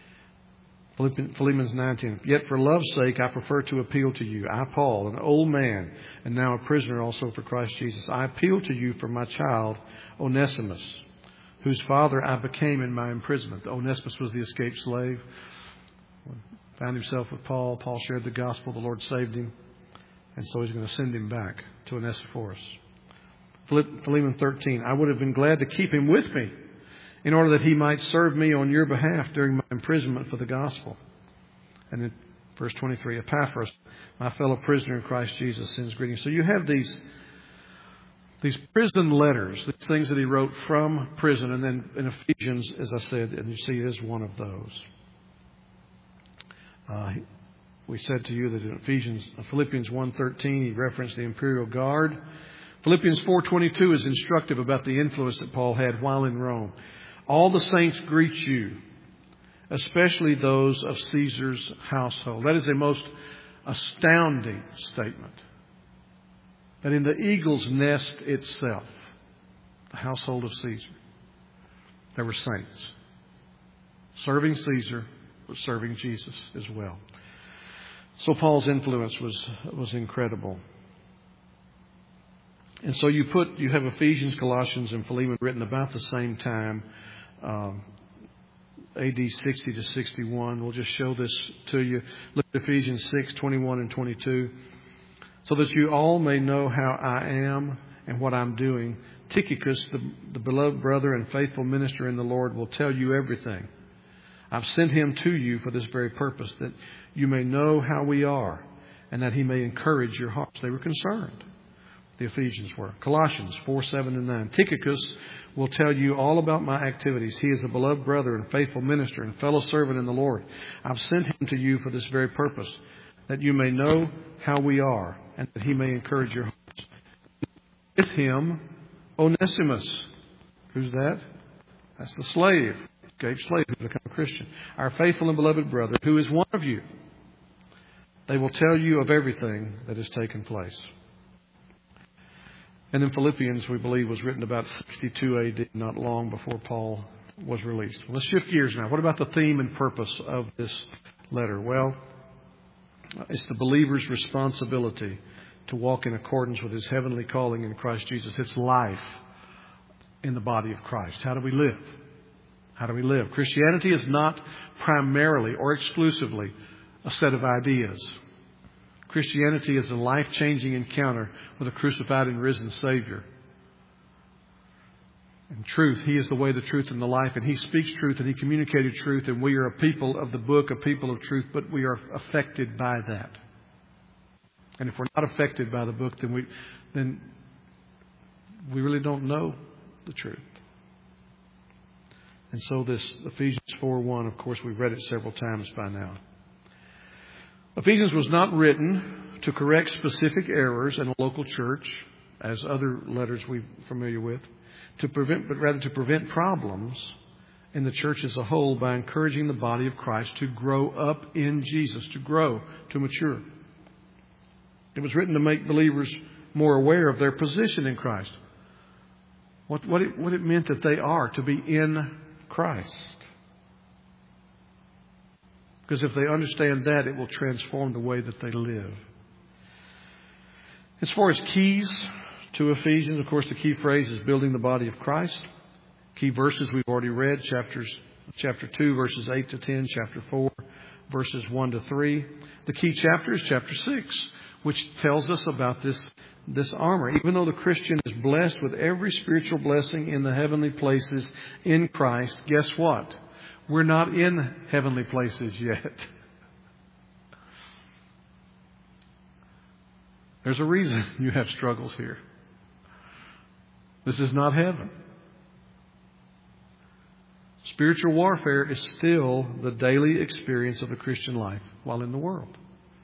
Philippians nineteen. Yet for love's sake, I prefer to appeal to you. I, Paul, an old man, and now a prisoner also for Christ Jesus. I appeal to you for my child, Onesimus, whose father I became in my imprisonment. Onesimus was the escaped slave. Found himself with Paul. Paul shared the gospel. The Lord saved him. And so he's going to send him back to Onesiphorus. Philemon thirteen, I would have been glad to keep him with me in order that he might serve me on your behalf during my imprisonment for the gospel. And in verse twenty-three, Epaphras, my fellow prisoner in Christ Jesus, sends greetings. So you have these, these prison letters, these things that he wrote from prison. And then in Ephesians, as I said, and you see it is one of those. Uh, we said to you that in Ephesians, Philippians one thirteen, he referenced the imperial guard. Philippians four twenty-two is instructive about the influence that Paul had while in Rome. All the saints greet you, especially those of Caesar's household. That is a most astounding statement. That in the eagle's nest itself, the household of Caesar, there were saints serving Caesar, but serving Jesus as well. So Paul's influence was was incredible. And so you put you have Ephesians, Colossians, and Philemon written about the same time, um, A D sixty to sixty-one. We'll just show this to you. Look at Ephesians six, twenty-one and twenty-two. So that you all may know how I am and what I'm doing. Tychicus, the, the beloved brother and faithful minister in the Lord, will tell you everything. I've sent him to you for this very purpose, that you may know how we are and that he may encourage your hearts. They were concerned. The Ephesians were. Colossians four, seven and nine. Tychicus will tell you all about my activities. He is a beloved brother and faithful minister and fellow servant in the Lord. I've sent him to you for this very purpose, that you may know how we are and that he may encourage your hearts. With him, Onesimus. Who's that? That's the slave. Escaped slave who become a Christian. Our faithful and beloved brother, who is one of you. They will tell you of everything that has taken place. And then Philippians, we believe, was written about sixty-two A D, not long before Paul was released. Well, let's shift gears now. What about the theme and purpose of this letter? Well, it's the believer's responsibility to walk in accordance with his heavenly calling in Christ Jesus. It's life in the body of Christ. How do we live? How do we live? Christianity is not primarily or exclusively a set of ideas. Christianity is a life-changing encounter with a crucified and risen Savior. In truth, He is the way, the truth, and the life. And He speaks truth and He communicated truth. And we are a people of the book, a people of truth, but we are affected by that. And if we're not affected by the book, then we, then we really don't know the truth. And so this Ephesians four one, of course, we've read it several times by now. Ephesians was not written to correct specific errors in a local church, as other letters we're familiar with, to prevent, but rather to prevent problems in the church as a whole by encouraging the body of Christ to grow up in Jesus, to grow, to mature. It was written to make believers more aware of their position in Christ. What, what, it, what it meant that they are to be in Christ. Because if they understand that, it will transform the way that they live. As far as keys to Ephesians, of course, the key phrase is building the body of Christ. Key verses we've already read, chapters, chapter two, verses eight to ten, chapter four, verses one to three. The key chapter is chapter six, which tells us about this, this armor. Even though the Christian is blessed with every spiritual blessing in the heavenly places in Christ, guess what? We're not in heavenly places yet. There's a reason you have struggles here. This is not heaven. Spiritual warfare is still the daily experience of the Christian life while in the world.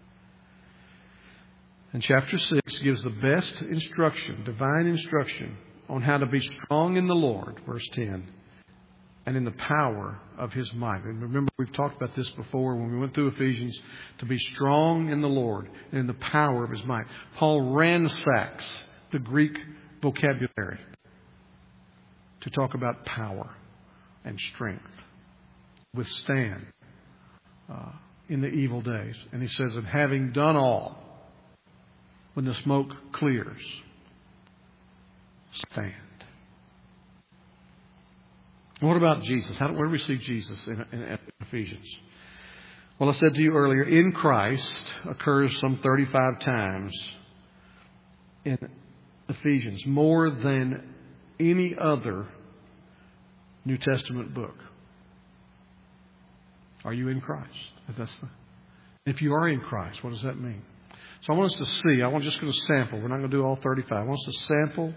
And chapter six gives the best instruction, divine instruction, on how to be strong in the Lord, verse ten, and in the power of His might. And remember, we've talked about this before when we went through Ephesians, to be strong in the Lord and in the power of His might. Paul ransacks the Greek vocabulary to talk about power and strength, withstand uh, in the evil days. And he says, and having done all, when the smoke clears, stand. What about Jesus? How, where do we see Jesus in, in Ephesians? Well, I said to you earlier, in Christ occurs some thirty-five times in Ephesians, more than any other New Testament book. Are you in Christ? If that's the, if you are in Christ, what does that mean? So I want us to see. I'm just going to sample. We're not going to do all thirty-five. I want us to sample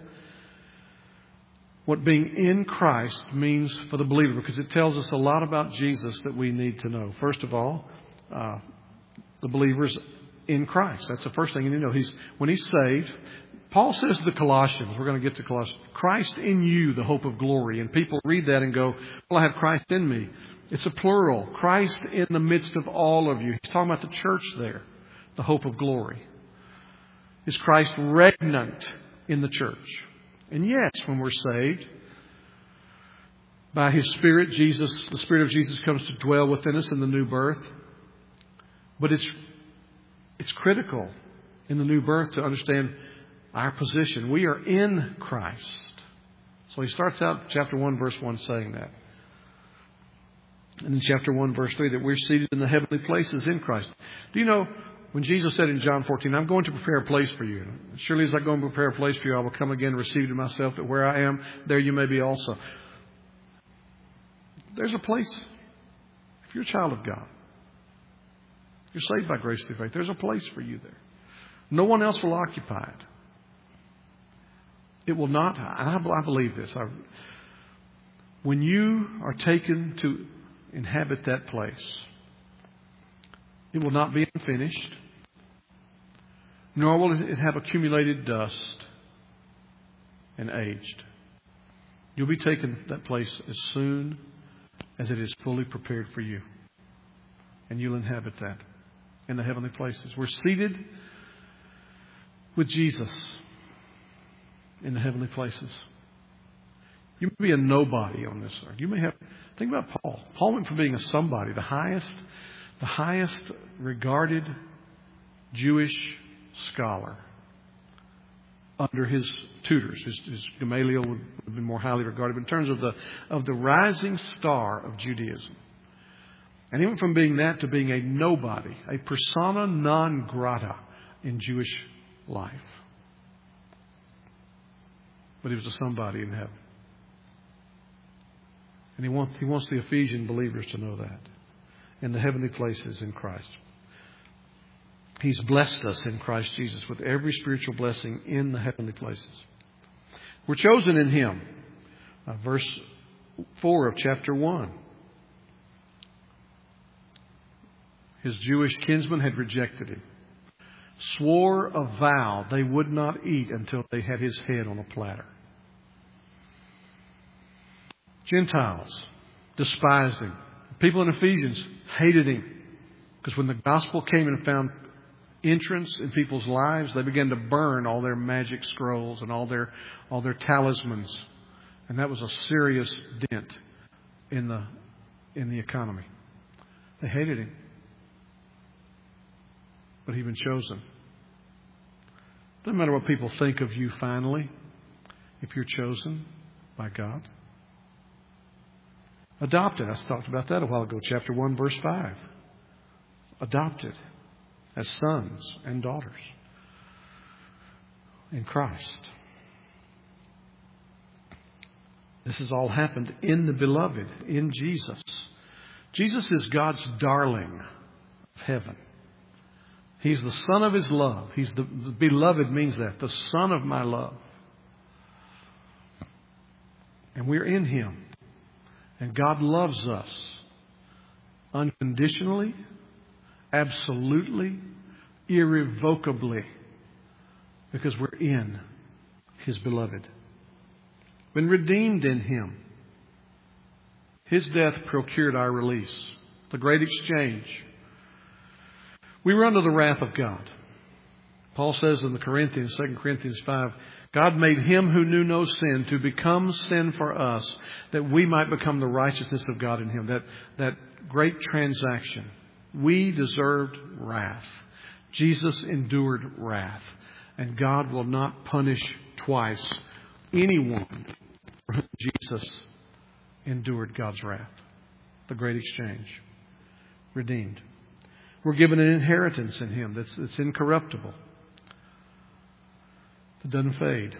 what being in Christ means for the believer, because it tells us a lot about Jesus that we need to know. First of all, uh, the believer's in Christ. That's the first thing you need to know. He's when he's saved. Paul says to the Colossians, we're going to get to Colossians, Christ in you, the hope of glory. And people read that and go, well, I have Christ in me. It's a plural. Christ in the midst of all of you. He's talking about the church there, the hope of glory. Is Christ regnant in the church? And yes, when we're saved, by His Spirit, Jesus, the Spirit of Jesus comes to dwell within us in the new birth. But it's it's critical in the new birth to understand our position. We are in Christ. So he starts out chapter one, verse one, saying that. And in chapter one, verse three, that we're seated in the heavenly places in Christ. Do you know, when Jesus said in John fourteen, I'm going to prepare a place for you. Surely as I go and prepare a place for you, I will come again and receive you to myself, that where I am, there you may be also. There's a place. If you're a child of God, you're saved by grace through faith, there's a place for you there. No one else will occupy it. It will not, and I believe this, I, when you are taken to inhabit that place, it will not be unfinished, nor will it have accumulated dust and aged. You'll be taken to that place as soon as it is fully prepared for you. And you'll inhabit that in the heavenly places. We're seated with Jesus in the heavenly places. You may be a nobody on this earth. You may have, think about Paul. Paul went from being a somebody, the highest, the highest regarded Jewish scholar under his tutors. His, his Gamaliel would have been more highly regarded. But in terms of the of the rising star of Judaism, and he went from being that to being a nobody, a persona non grata in Jewish life. But he was a somebody in heaven. And he wants, he wants the Ephesian believers to know that. In the heavenly places in Christ. He's blessed us in Christ Jesus with every spiritual blessing in the heavenly places. We're chosen in Him. Uh, verse four of chapter one. His Jewish kinsmen had rejected Him. Swore a vow they would not eat until they had His head on a platter. Gentiles despised Him. People in Ephesians hated Him. Because when the gospel came and found entrance in people's lives, they began to burn all their magic scrolls and all their all their talismans. And that was a serious dent in the in the economy. They hated Him. But He'd been chosen. Doesn't matter what people think of you finally, if you're chosen by God. Adopted. I talked about that a while ago. Chapter one, verse five. Adopted as sons and daughters in Christ. This has all happened in the beloved, in Jesus. Jesus is God's darling of heaven. He's the son of His love. He's the, the beloved means that. The son of my love. And we're in Him. And God loves us unconditionally, absolutely, irrevocably, because we're in His beloved. Been redeemed in Him. His death procured our release. The great exchange. We were under the wrath of God. Paul says in the Corinthians, Second Corinthians five, God made Him who knew no sin to become sin for us, that we might become the righteousness of God in Him. That, that great transaction. We deserved wrath. Jesus endured wrath. And God will not punish twice anyone for whom Jesus endured God's wrath. The great exchange. Redeemed. We're given an inheritance in Him that's, that's incorruptible. That doesn't fade.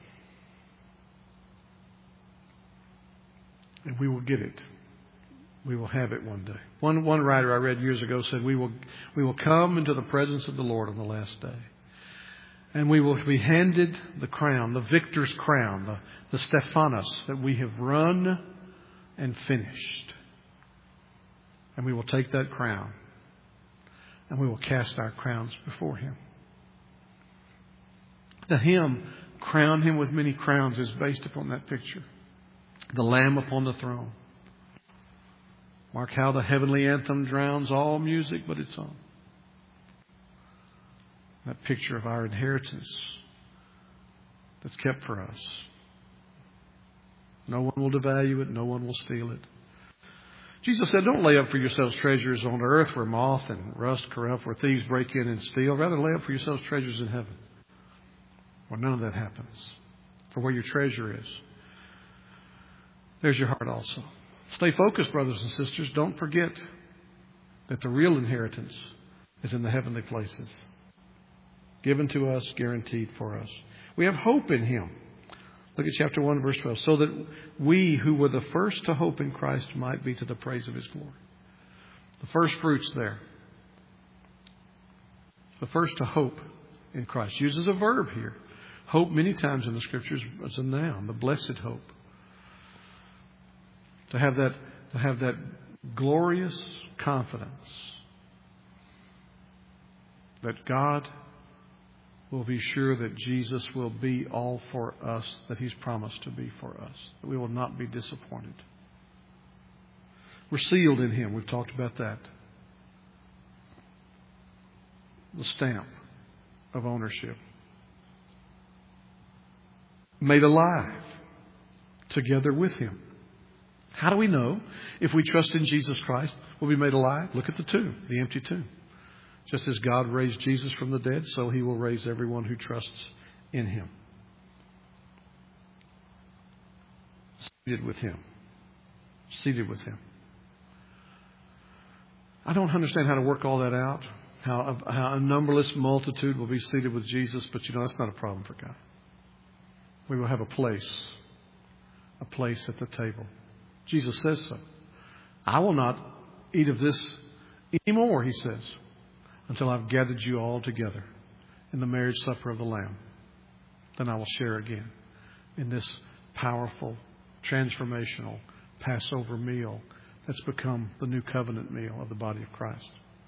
And we will get it. We will have it one day. One one writer I read years ago said, we will we will come into the presence of the Lord on the last day. And we will be handed the crown, the victor's crown, the, the Stephanos that we have run and finished. And we will take that crown and we will cast our crowns before Him. The hymn, Crown Him with Many Crowns, is based upon that picture. The Lamb upon the throne. Mark how the heavenly anthem drowns all music but its own. That picture of our inheritance that's kept for us. No one will devalue it. No one will steal it. Jesus said, don't lay up for yourselves treasures on earth where moth and rust corrupt, where thieves break in and steal. Rather lay up for yourselves treasures in heaven, where none of that happens. For where your treasure is, there's your heart also. Stay focused, brothers and sisters. Don't forget that the real inheritance is in the heavenly places. Given to us, guaranteed for us. We have hope in Him. Look at chapter one, verse twelve. So that we who were the first to hope in Christ might be to the praise of His glory. The first fruits there. The first to hope in Christ. Uses a verb here. Hope many times in the Scriptures as a noun. The blessed hope. To have that, to have that glorious confidence that God will be sure that Jesus will be all for us that He's promised to be for us. That we will not be disappointed. We're sealed in Him. We've talked about that. The stamp of ownership. Made alive together with Him. How do we know if we trust in Jesus Christ, we'll be made alive? Look at the tomb, the empty tomb. Just as God raised Jesus from the dead, so He will raise everyone who trusts in Him. Seated with Him. Seated with Him. I don't understand how to work all that out. How, how a numberless multitude will be seated with Jesus, but you know, that's not a problem for God. We will have a place. A place at the table. Jesus says so. I will not eat of this anymore, He says, until I've gathered you all together in the marriage supper of the Lamb. Then I will share again in this powerful, transformational Passover meal that's become the new covenant meal of the body of Christ.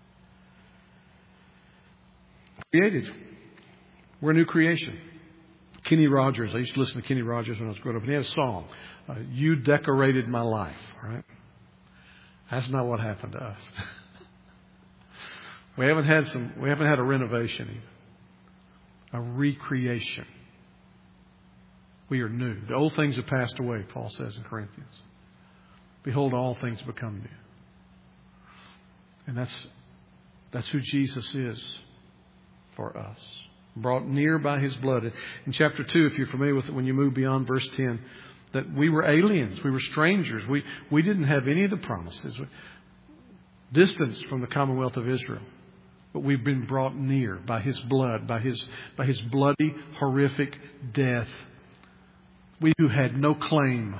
Created. We're a new creation. Kenny Rogers, I used to listen to Kenny Rogers when I was growing up, and he had a song, uh, You Decorated My Life, right? That's not what happened to us. we haven't had some, we haven't had a renovation even. A recreation. We are new. The old things have passed away, Paul says in Corinthians. Behold, all things become new. And that's, that's who Jesus is for us. Brought near by His blood. In chapter two, if you're familiar with it, when you move beyond verse ten, that we were aliens, we were strangers. We, we didn't have any of the promises. Distanced from the commonwealth of Israel. But we've been brought near by His blood, by His, by His bloody, horrific death. We who had no claim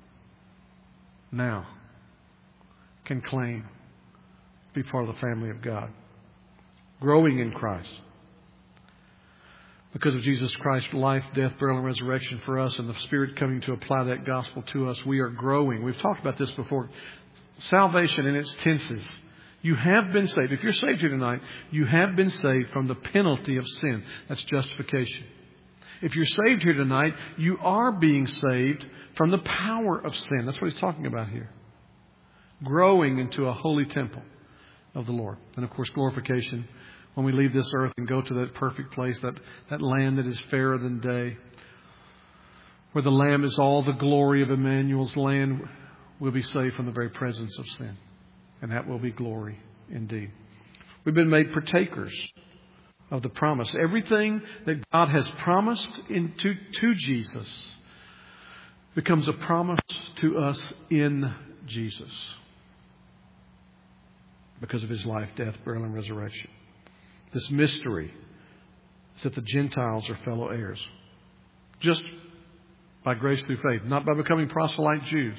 now can claim to be part of the family of God. Growing in Christ. Because of Jesus Christ's life, death, burial, and resurrection for us, and the Spirit coming to apply that gospel to us, we are growing. We've talked about this before. Salvation in its tenses. You have been saved. If you're saved here tonight, you have been saved from the penalty of sin. That's justification. If you're saved here tonight, you are being saved from the power of sin. That's what he's talking about here. Growing into a holy temple of the Lord. And of course, glorification. When we leave this earth and go to that perfect place, that, that land that is fairer than day, where the Lamb is all the glory of Emmanuel's land, we'll be saved from the very presence of sin. And that will be glory indeed. We've been made partakers of the promise. Everything that God has promised into, to Jesus becomes a promise to us in Jesus because of His life, death, burial, and resurrection. This mystery is that the Gentiles are fellow heirs. Just by grace through faith, not by becoming proselyte Jews.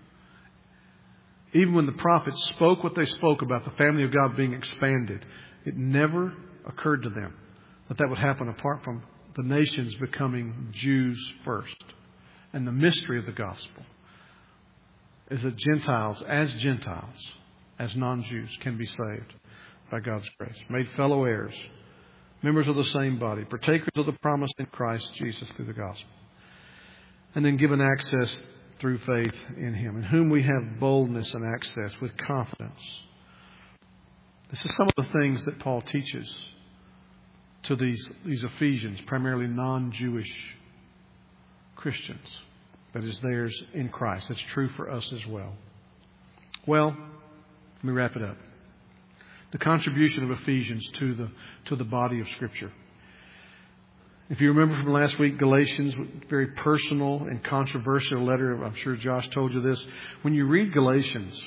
Even when the prophets spoke what they spoke about the family of God being expanded, it never occurred to them that that would happen apart from the nations becoming Jews first. And the mystery of the gospel is that Gentiles, as Gentiles, as non-Jews, can be saved by God's grace. Made fellow heirs, members of the same body, partakers of the promise in Christ Jesus through the gospel. And then given access through faith in Him, in whom we have boldness and access with confidence. This is some of the things that Paul teaches to these, these Ephesians, primarily non-Jewish Christians. That is theirs in Christ. That's true for us as well. Well, let me wrap it up. The contribution of Ephesians to the, to the body of Scripture. If you remember from last week, Galatians, very personal and controversial letter. I'm sure Josh told you this. When you read Galatians,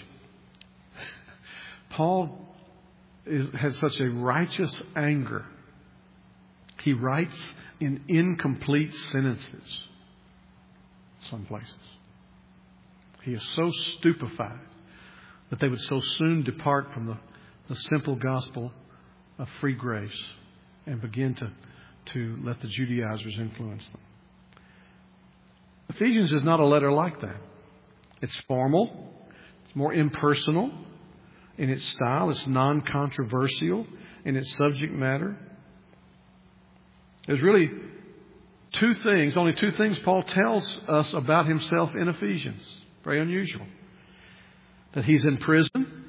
Paul is, has such a righteous anger. He writes in incomplete sentences some places. He is so stupefied that they would so soon depart from the, the simple gospel of free grace and begin to to let the Judaizers influence them. Ephesians is not a letter like that. It's formal. It's more impersonal in its style. It's non-controversial in its subject matter. There's really two things, only two things Paul tells us about himself in Ephesians. Very unusual. That he's in prison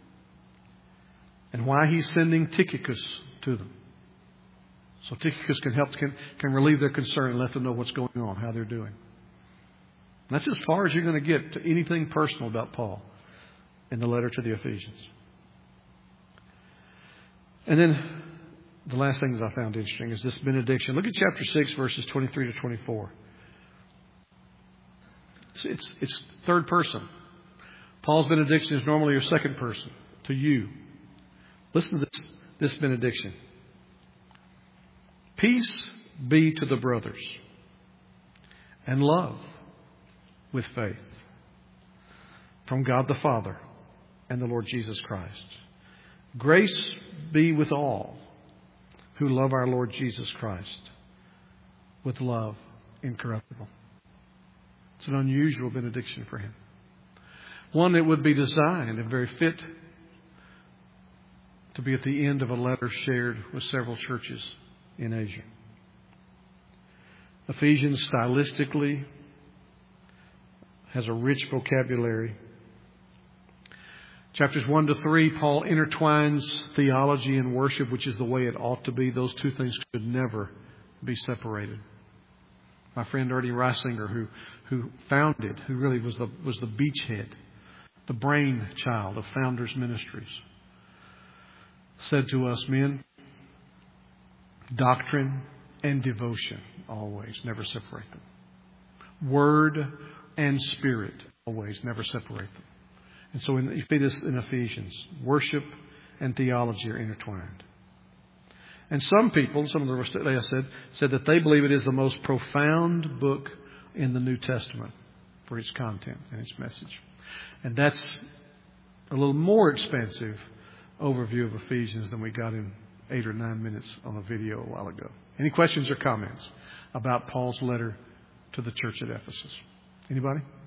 and why he's sending Tychicus to them. So Tychicus can help, can, can relieve their concern and let them know what's going on, how they're doing. And that's as far as you're going to get to anything personal about Paul in the letter to the Ephesians. And then the last thing that I found interesting is this benediction. Look at chapter six, verses twenty-three to twenty-four. It's, it's, it's third person. Paul's benediction is normally your second person, to you. Listen to this, this benediction. Peace be to the brothers, and love with faith from God the Father and the Lord Jesus Christ. Grace be with all who love our Lord Jesus Christ with love incorruptible. It's an unusual benediction for him. One that would be designed and very fit to be at the end of a letter shared with several churches in Asia. Ephesians stylistically has a rich vocabulary. Chapters one to three, Paul intertwines theology and worship, which is the way it ought to be. Those two things could never be separated. My friend Ernie Reisinger, who who founded, who really was the was the beachhead, the brainchild of Founders Ministries, said to us, men, doctrine and devotion always, never separate them. Word and spirit always, never separate them. And so in, in Ephesians, worship and theology are intertwined. And some people, some of the rest I said, said that they believe it is the most profound book in the New Testament for its content and its message. And that's a little more expansive overview of Ephesians than we got in eight or nine minutes on a video a while ago. Any questions or comments about Paul's letter to the church at Ephesus? Anybody?